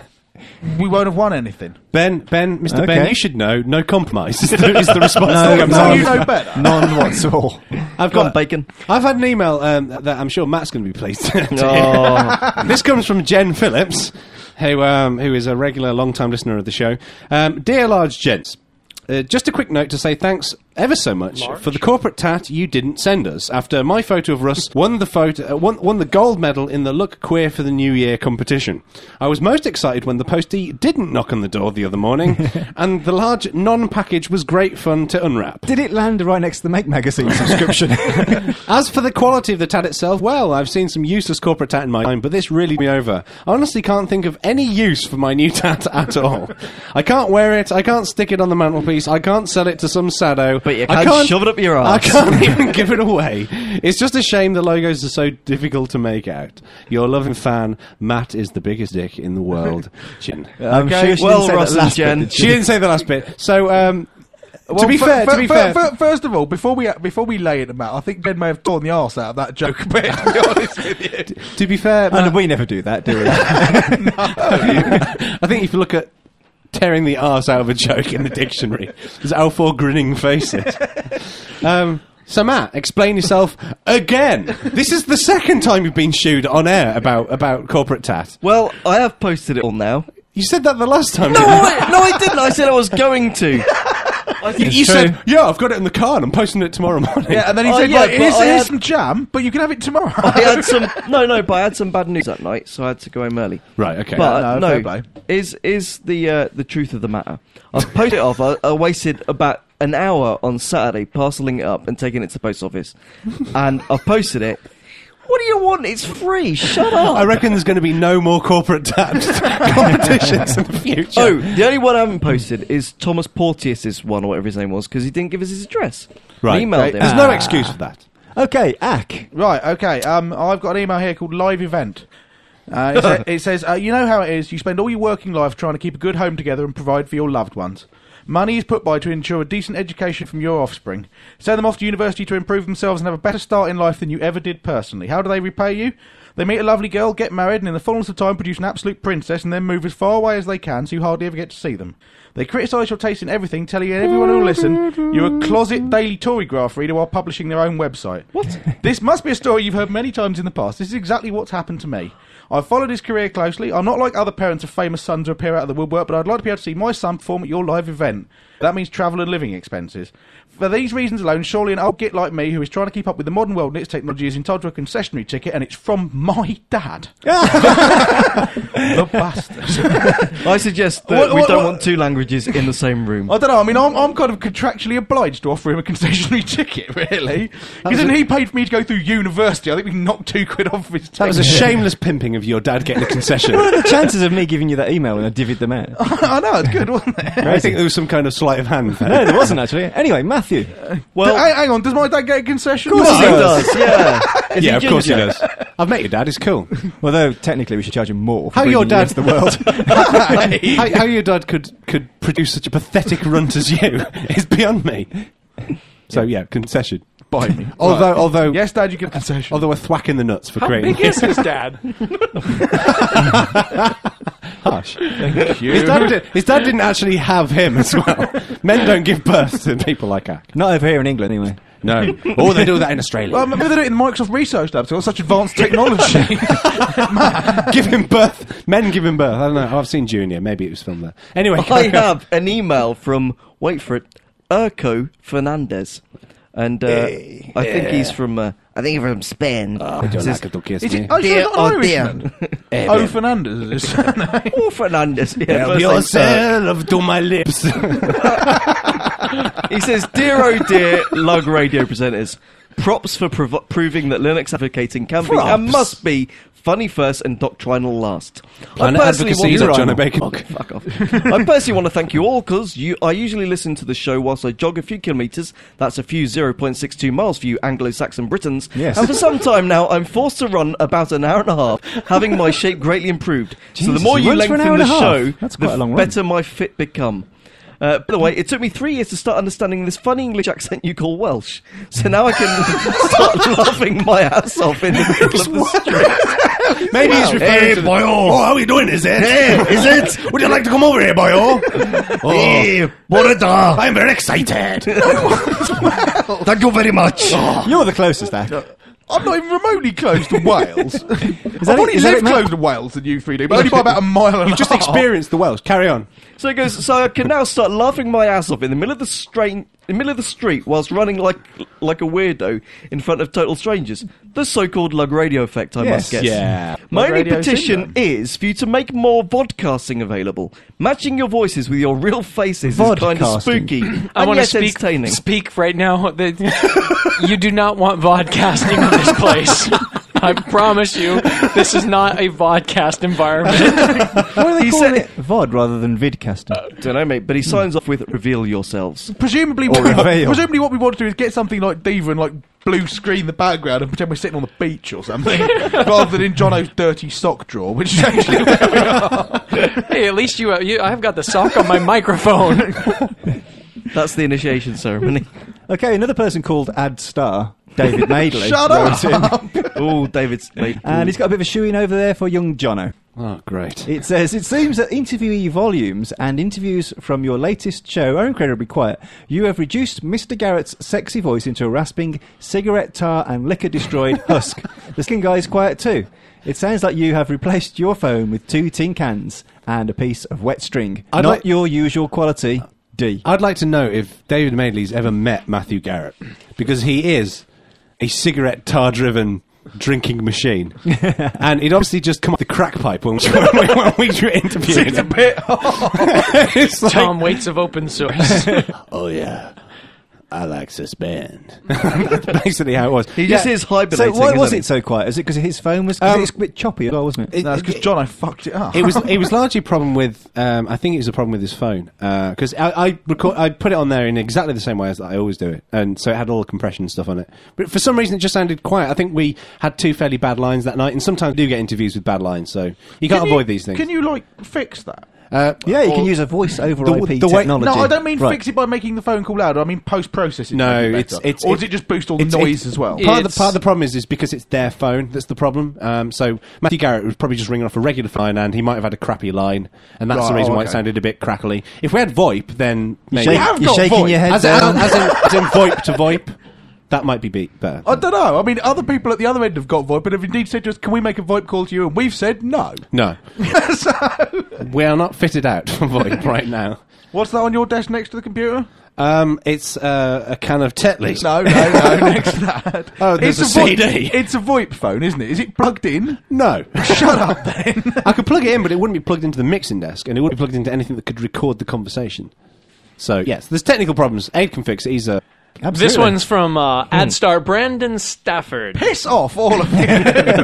we won't have won anything. Mr. Ben, Okay. you should know. No compromise is the response. No, that comes no. out. You know better. None whatsoever. I've Go on, got Bacon. I've had an email that I'm sure Matt's going to be pleased to hear. Oh, This comes from Jen Phillips, who is a regular, long-time listener of the show. Dear large gents, just a quick note to say thanks ever so much for the corporate tat you didn't send us after my photo of Russ won the gold medal in the Look Queer for the New Year competition. I was most excited when the postie didn't knock on the door the other morning, and the large non-package was great fun to unwrap. Did it land right next to the Make Magazine subscription? As for the quality of the tat itself, well, I've seen some useless corporate tat in my time, but this really me over. I honestly can't think of any use for my new tat at all. I can't wear it, I can't stick it on the mantelpiece, I can't sell it to some sado. but you I can't shove it up your I arse. can't even give it away. It's just a shame the logos are so difficult to make out. Your loving fan, Matt is the biggest dick in the world. Chin. I'm sure she Well, didn't say Ross that and last bit, Jen. did She didn't say the last bit. So, to be fair, First of all, before we lay it about, I think Ben may have torn the arse out of that joke a bit. To be honest with you. to be fair, And Matt, we never do that, do we? I think if you look at tearing the arse out of a joke in the dictionary, there's our 4 grinning faces. So Matt, explain yourself again. This is the second time you've been shooed on air about corporate tat. well, I have posted it all now. You said that the last time. No, didn't you? I didn't. I said I was going to. You said, yeah, I've got it in the car and I'm posting it tomorrow morning. Yeah, and then he Oh, said, yeah, like, but here's, I here's had- some jam, but you can have it tomorrow. I had some but I had some bad news that night, so I had to go home early. Right, okay. But No, fair play. is the truth of the matter? I've posted it off. I wasted about an hour on Saturday parceling it up and taking it to the post office, and I've posted it. What do you want? It's free. Shut up. I reckon there's going to be no more corporate tat competitions in the future. Oh, the only one I haven't posted is Thomas Porteous' one, or whatever his name was, because he didn't give us his address. right. I emailed him. There's no excuse for that. Okay, ACK. Right, okay. I've got an email here called Live Event. It says, you know how it is. You spend all your working life trying to keep a good home together and provide for your loved ones. Money is put by to ensure a decent education from your offspring. Send them off to university to improve themselves and have a better start in life than you ever did personally. How do they repay you? They meet a lovely girl, get married, and in the fullness of time produce an absolute princess and then move as far away as they can so you hardly ever get to see them. They criticise your taste in everything, telling everyone who will listen you're a closet Daily Tory graph reader while publishing their own website. What? This must be a story you've heard many times in the past. This is exactly what's happened to me. I've followed his career closely. I'm not like other parents of famous sons who appear out of the woodwork, but I'd like to be able to see my son perform at your live event. That means travel and living expenses. For these reasons alone, surely an old git like me who is trying to keep up with the modern world and its technology is entitled to a concessionary ticket, and it's from my dad. The bastard. I suggest that we don't want two languages in the same room. I don't know. I mean, I'm kind of contractually obliged to offer him a concessionary ticket, really. Because then he paid for me to go through university. I think we can knock £2 off his ticket. That was a shameless pimping of your dad getting a concession. What are the chances of me giving you that email when I divvied them out? I know, it's good, wasn't it? I think there was some kind of sleight of hand there. No, there wasn't actually. Anyway, Matthew. Well, hang on, does my dad get a concession? Of course He does, yeah. Is Yeah, he of course he ginger? does. I've met your dad, he's cool. Although, technically, we should charge him more for How bringing your you dad- into the world. How your dad could produce such a pathetic runt as you is beyond me. So yeah, concession. Buy me. Although Yes, Dad, you get a concession. although we're thwacking the nuts for How creating big is his dad? harsh. Thank you. His dad didn't actually have him as well. Men don't give birth to people like that. Not over here in England, anyway. No. Oh, they do that in Australia. Well, maybe they do it in the Microsoft Research Labs. They've got such advanced technology. Give him birth. Men give him birth. I don't know. I've seen Junior. Maybe it was filmed there. Anyway. I have an email from, wait for it, Urco Fernandez. And I think he's from Spain. Is Says, he, oh, he's dear, not an oh, Irishman. dear. Oh, Fernandez is his surname. Oh, Fernandez. Yeah, Help first name, yourself to my lips. He says, dear oh dear Lug Radio presenters, props for proving that Linux advocating can be and must be funny first and doctrinal last. Planet Advocacy is John O'Bacon. Fuck off. I personally want to thank you all because I usually listen to the show whilst I jog a few kilometres. That's a few 0.62 miles for you Anglo-Saxon Britons. Yes. And for some time now, I'm forced to run about an hour and a half, having my shape greatly improved. So the Jesus, more he you runs for an lengthen hour the and a show, half. That's quite a long the run. better my fit become. By the way, it took me 3 years to start understanding this funny English accent you call Welsh. So now I can start laughing my ass off in the middle of the street. Maybe he's referring to the... boyo. Oh, how are you doing, is it? Hey, is it? Would you like to come over here, boyo? Hey, Borada. I'm very excited. Thank you very much. You're the closest, Ack. I'm not even remotely close to Wales. I've it- only is that lived it, Matt? closer to Wales than you three do, but only by about a mile and a You've just half. experienced the Welsh. Carry on. So it goes. So I can now start laughing my ass off in the middle of the street whilst running like a weirdo in front of total strangers. The so-called Lug Radio effect, I must guess. Yeah. My Lug only Radio petition syndrome. is for you to make more vodcasting available. Matching your voices with your real faces is kind of Vodcasting. spooky I and want to yet entertaining. speak right now. You do not want vodcasting in this place. I promise you, this is not a vodcast environment. Why do they He call said it VOD rather than vidcasting? Don't know, mate, but he signs off with "Reveal yourselves." Presumably, Or reveal. presumably, what we want to do is get something like Diva and like blue screen the background and pretend we're sitting on the beach or something, rather than in Jono's dirty sock drawer, which is actually where we are. Hey, at least I've got the sock on my microphone. That's the initiation ceremony. Okay, another person called Ad Star, David Madeley. Shut wrote in, up! Oh, David's mate. And he's got a bit of a shoe-in over there for young Jono. Oh, great. It says, it seems that interviewee volumes and interviews from your latest show are incredibly quiet. You have reduced Mr. Garrett's sexy voice into a rasping, cigarette tar and liquor-destroyed husk. The skin guy is quiet too. It sounds like you have replaced your phone with 2 tin cans and a piece of wet string. I'd Not like- your usual quality, D. I'd like to know if David Madeley's ever met Matthew Garrett, because he is a cigarette tar-driven drinking machine, and he'd obviously just come off the crack pipe when we were interviewing It's a him. bit. It's like, Tom Waits of open source. oh yeah, I like this band. That's basically how it was. He just is So hibernating. why was isn't it so quiet? Is it because his phone was... 'cause it's a bit choppy as well, wasn't it? That's because Jono fucked it up. It was largely a problem with. I think it was a problem with his phone because I put it on there in exactly the same way as I always do it, and so it had all the compression and stuff on it. But for some reason, it just sounded quiet. I think we had 2 fairly bad lines that night, and sometimes we do get interviews with bad lines, so you can't avoid these things. Can you like fix that? Yeah, you can use a voice over the- IP the way- technology. No, I don't mean Right. fix it by making the phone call louder. I mean post-process it. No, to make it it's- better. it's- or does it just boost all the it's- noise it's- as well? Part of the problem is because it's their phone that's the problem. So Matthew Garrett was probably just ringing off a regular phone, and he might have had a crappy line, and that's the Right, reason why it okay. sounded a bit crackly. If we had VoIP, then maybe Shake- have you're got shaking VoIP. your head as down. in VoIP to VoIP, that might be better. I don't know. I mean, other people at the other end have got VoIP, but have indeed said to us, "Can we make a VoIP call to you?" And we've said no. No, So, we are not fitted out for VoIP right now. what's that on your desk next to the computer? It's a can of Tetley. No, next to that. Oh, there's it's a VoIP, CD. It's a VoIP phone, isn't it? Is it plugged in? No. Shut up, then. I could plug it in, but it wouldn't be plugged into the mixing desk, and it wouldn't be plugged into anything that could record the conversation. So, yes, there's technical problems. Aid can fix it. He's a... Absolutely. This one's from AdStar Brandon Stafford. Piss off, all of you.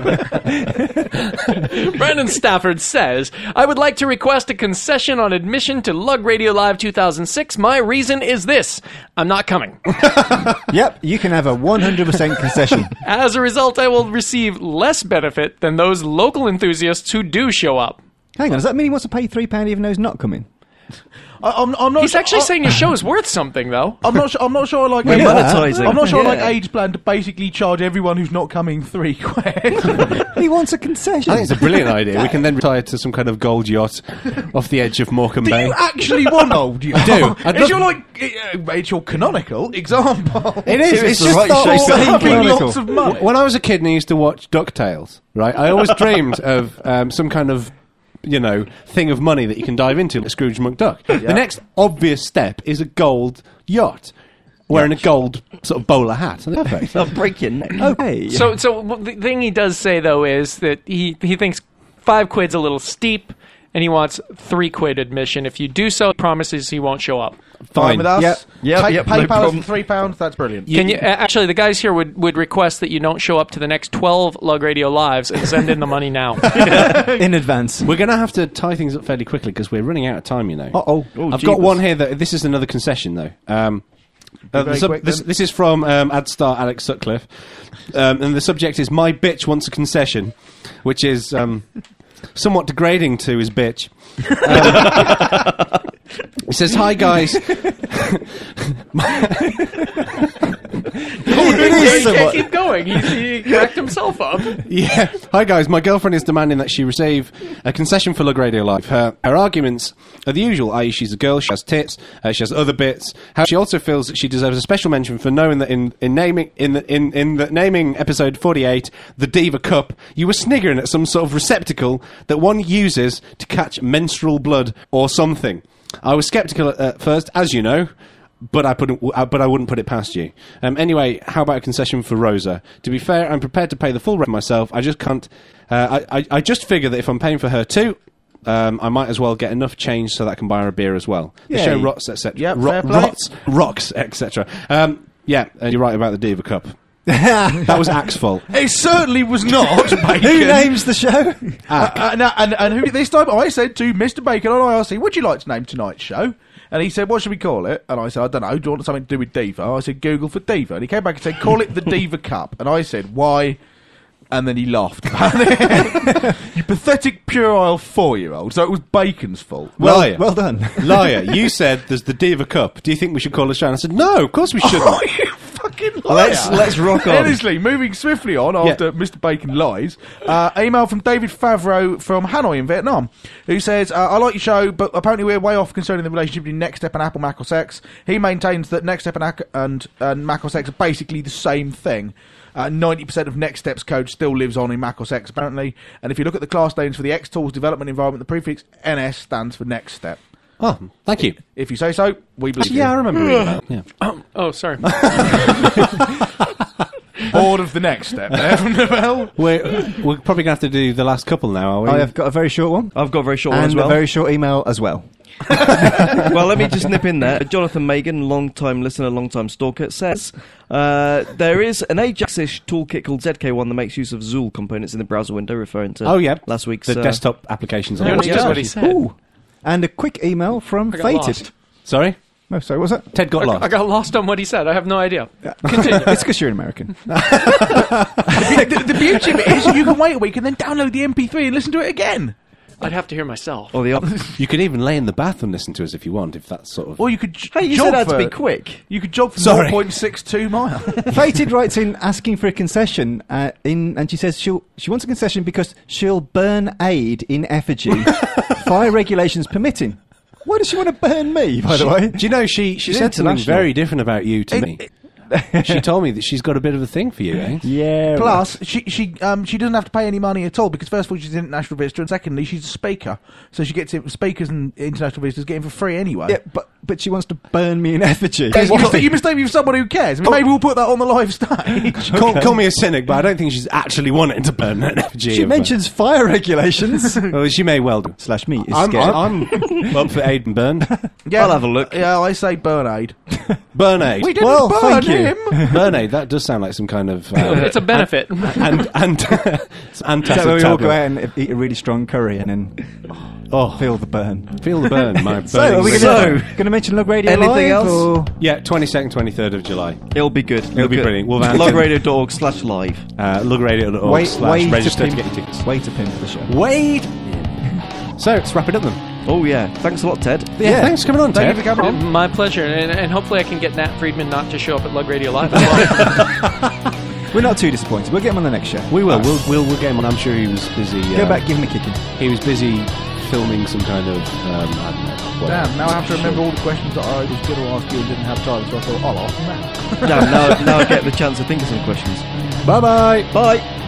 Brandon Stafford says, I would like to request a concession on admission to Lug Radio Live 2006. My reason is this. I'm not coming. Yep, you can have a 100% concession. As a result, I will receive less benefit than those local enthusiasts who do show up. Hang on, does that mean he wants to pay £3 even though he's not coming? I'm not. He's sure, actually saying your show is worth something, though. I'm not sure. I'm not sure. Like, We're Yeah. monetising. I'm not sure. Like, Yeah. Aid's plan to basically charge everyone who's not coming £3. He wants a concession. I think it's a brilliant idea. We can then retire to some kind of gold yacht off the edge of Morecambe Do Bay. you actually want old? I do. I'd It's love- your it's your canonical example. It is. Seriously, It's just right not shape all of having having canonical. lots of money. When I was a kid and I used to watch DuckTales, right, I always dreamed of some kind of, thing of money that you can dive into, like Scrooge McDuck. The next obvious step is a gold yacht, wearing a gold sort of bowler hat. Perfect. I'll break your neck. Okay. So the thing he does say, though, is that he thinks £5's a little steep, and he wants £3 admission. If you do so, he promises he won't show up. Fine with us. Yep, Take no PayPal problem. for £3. That's brilliant. Can you actually? The guys here would request that you don't show up to the next 12 Lug Radio Lives and send in the money now. in advance. We're going to have to tie things up fairly quickly because we're running out of time, Uh-oh. I've got one here that this is another concession though. very quick, then. This is from AdStar Alex Sutcliffe, and the subject is "My bitch wants a concession," which is somewhat degrading to his bitch. He says, "Hi guys." He can't keep going. He cracked himself up. Yeah. Hi guys, my girlfriend is demanding that she receive a concession for Lug Radio Live. Her arguments are the usual, i.e. she's a girl, she has tits, she has other bits. How she also feels that she deserves a special mention for knowing that in the naming episode 48, the Diva Cup, you were sniggering at some sort of receptacle that one uses to catch menstrual blood or something. I was sceptical at first, as you know. But I wouldn't put it past you. Anyway, how about a concession for Rosa? To be fair, I'm prepared to pay the full rent myself. I just can't. I just figure that if I'm paying for her too, I might as well get enough change so that I can buy her a beer as well. The Yeah. show rots, etc. Yep, fair play. Rocks, etc. Yeah, and you're right about the Diva Cup. That was Ack's fault. It certainly was not Bacon. Who names the show? And who this time I said to Mr. Bacon on IRC, would you like to name tonight's show? And he said, what should we call it? And I said, I don't know, do you want something to do with Diva? I said, Google for Diva. And he came back and said, call it the Diva Cup. And I said, why? And then he laughed about it. You pathetic puerile 4-year-old. So it was Bacon's fault. Liar. Well done. Liar, you said there's the Diva Cup. Do you think we should call the show? And I said, no, of course we shouldn't. Oh, you fucking liar. Let's rock on. Honestly, moving swiftly on after Mr. Bacon lies. Email from David Favreau from Hanoi in Vietnam, who says, I like your show, but apparently we're way off concerning the relationship between Next Step and Apple Mac OS X. He maintains that Next Step and Mac OS X are basically the same thing. 90% of Next Step's code still lives on in Mac OS X, apparently. And if you look at the class names for the Xtools development environment, the prefix NS stands for Next Step. Oh, thank you. If you say so, we believe Yeah, I you. remember reading that. Yeah. Oh, sorry. Bored of the Next Step there from the bell. We're probably going to have to do the last couple now, are we? I have got a very short one. I've got a very short one And as well. a very short email as well. Well, let me just nip in there. Jonathan Megan, long-time listener, long-time stalker, says there is an Ajax-ish toolkit called ZK1 that makes use of Zool components in the browser window, referring to last week's... the desktop applications. You on understood it. what he said. Ooh. And a quick email from I got Fated. lost. Sorry? No, sorry, what was that? Ted got lost. I got lost on what he said. I have no idea. It's because you're an American. The beauty of it is you can wait a week and then download the MP3 and listen to it again. I'd have to hear myself. Or the You could even lay in the bath and listen to us if you want, if that's sort of... Or you could Hey, you jog said that for, to be quick. You could jog for Sorry. 0.62 miles. Fated writes in asking for a concession, and she says she wants a concession because she'll burn aid in effigy, fire regulations permitting. Why does she want to burn me, by the way? Do you know, she said something international. very different about you to me. She told me that she's got a bit of a thing for you, eh? Yeah. Plus, she doesn't have to pay any money at all because first of all she's an international visitor and secondly she's a speaker, so she gets it. Speakers and international visitors get in for free anyway. Yeah, but she wants to burn me in effigy. You mistake me for someone who cares. I mean, maybe we'll put that on the live stage. Call me a cynic, but I don't think she's actually wanting to burn an effigy. She of- mentions fire regulations. Well, she may well do. / me is I'm scared. up for aid and burn. Yeah, I'll have a look. Yeah, I say burn aid. Burn aid. We didn't Well, burn thank you. him. Burn aid, that does sound like some kind of... It's a benefit. some Is that antacid where we all go tablet. out and eat a really strong curry and then Oh, feel the burn? feel the burn, my So, are burning we wrist. going to mention Log Radio Anything Live? else? Or? Yeah, 22nd, 23rd of July. It'll be good. It'll be brilliant. We'll have- Logradio.org/live. Lugradio.org Wait / register to pimp, get your tickets. way to pimp the show. Wait! So, let's wrap it up then. Oh yeah, thanks a lot, Ted. Yeah, thanks for coming on, Thank Ted. you for coming on. My pleasure, and hopefully I can get Nat Friedman not to show up at Lug Radio Live as well. We're not too disappointed. We'll get him on the next show. We will. We'll get him on. I'm sure he was busy. Go back, give him a kicking. He was busy filming some kind of. I don't know. whatever. Damn, now I have to remember all the questions that I was going to ask you and didn't have time, so I thought, I'll ask them now. Now I get the chance to think of some questions. Bye bye. Bye.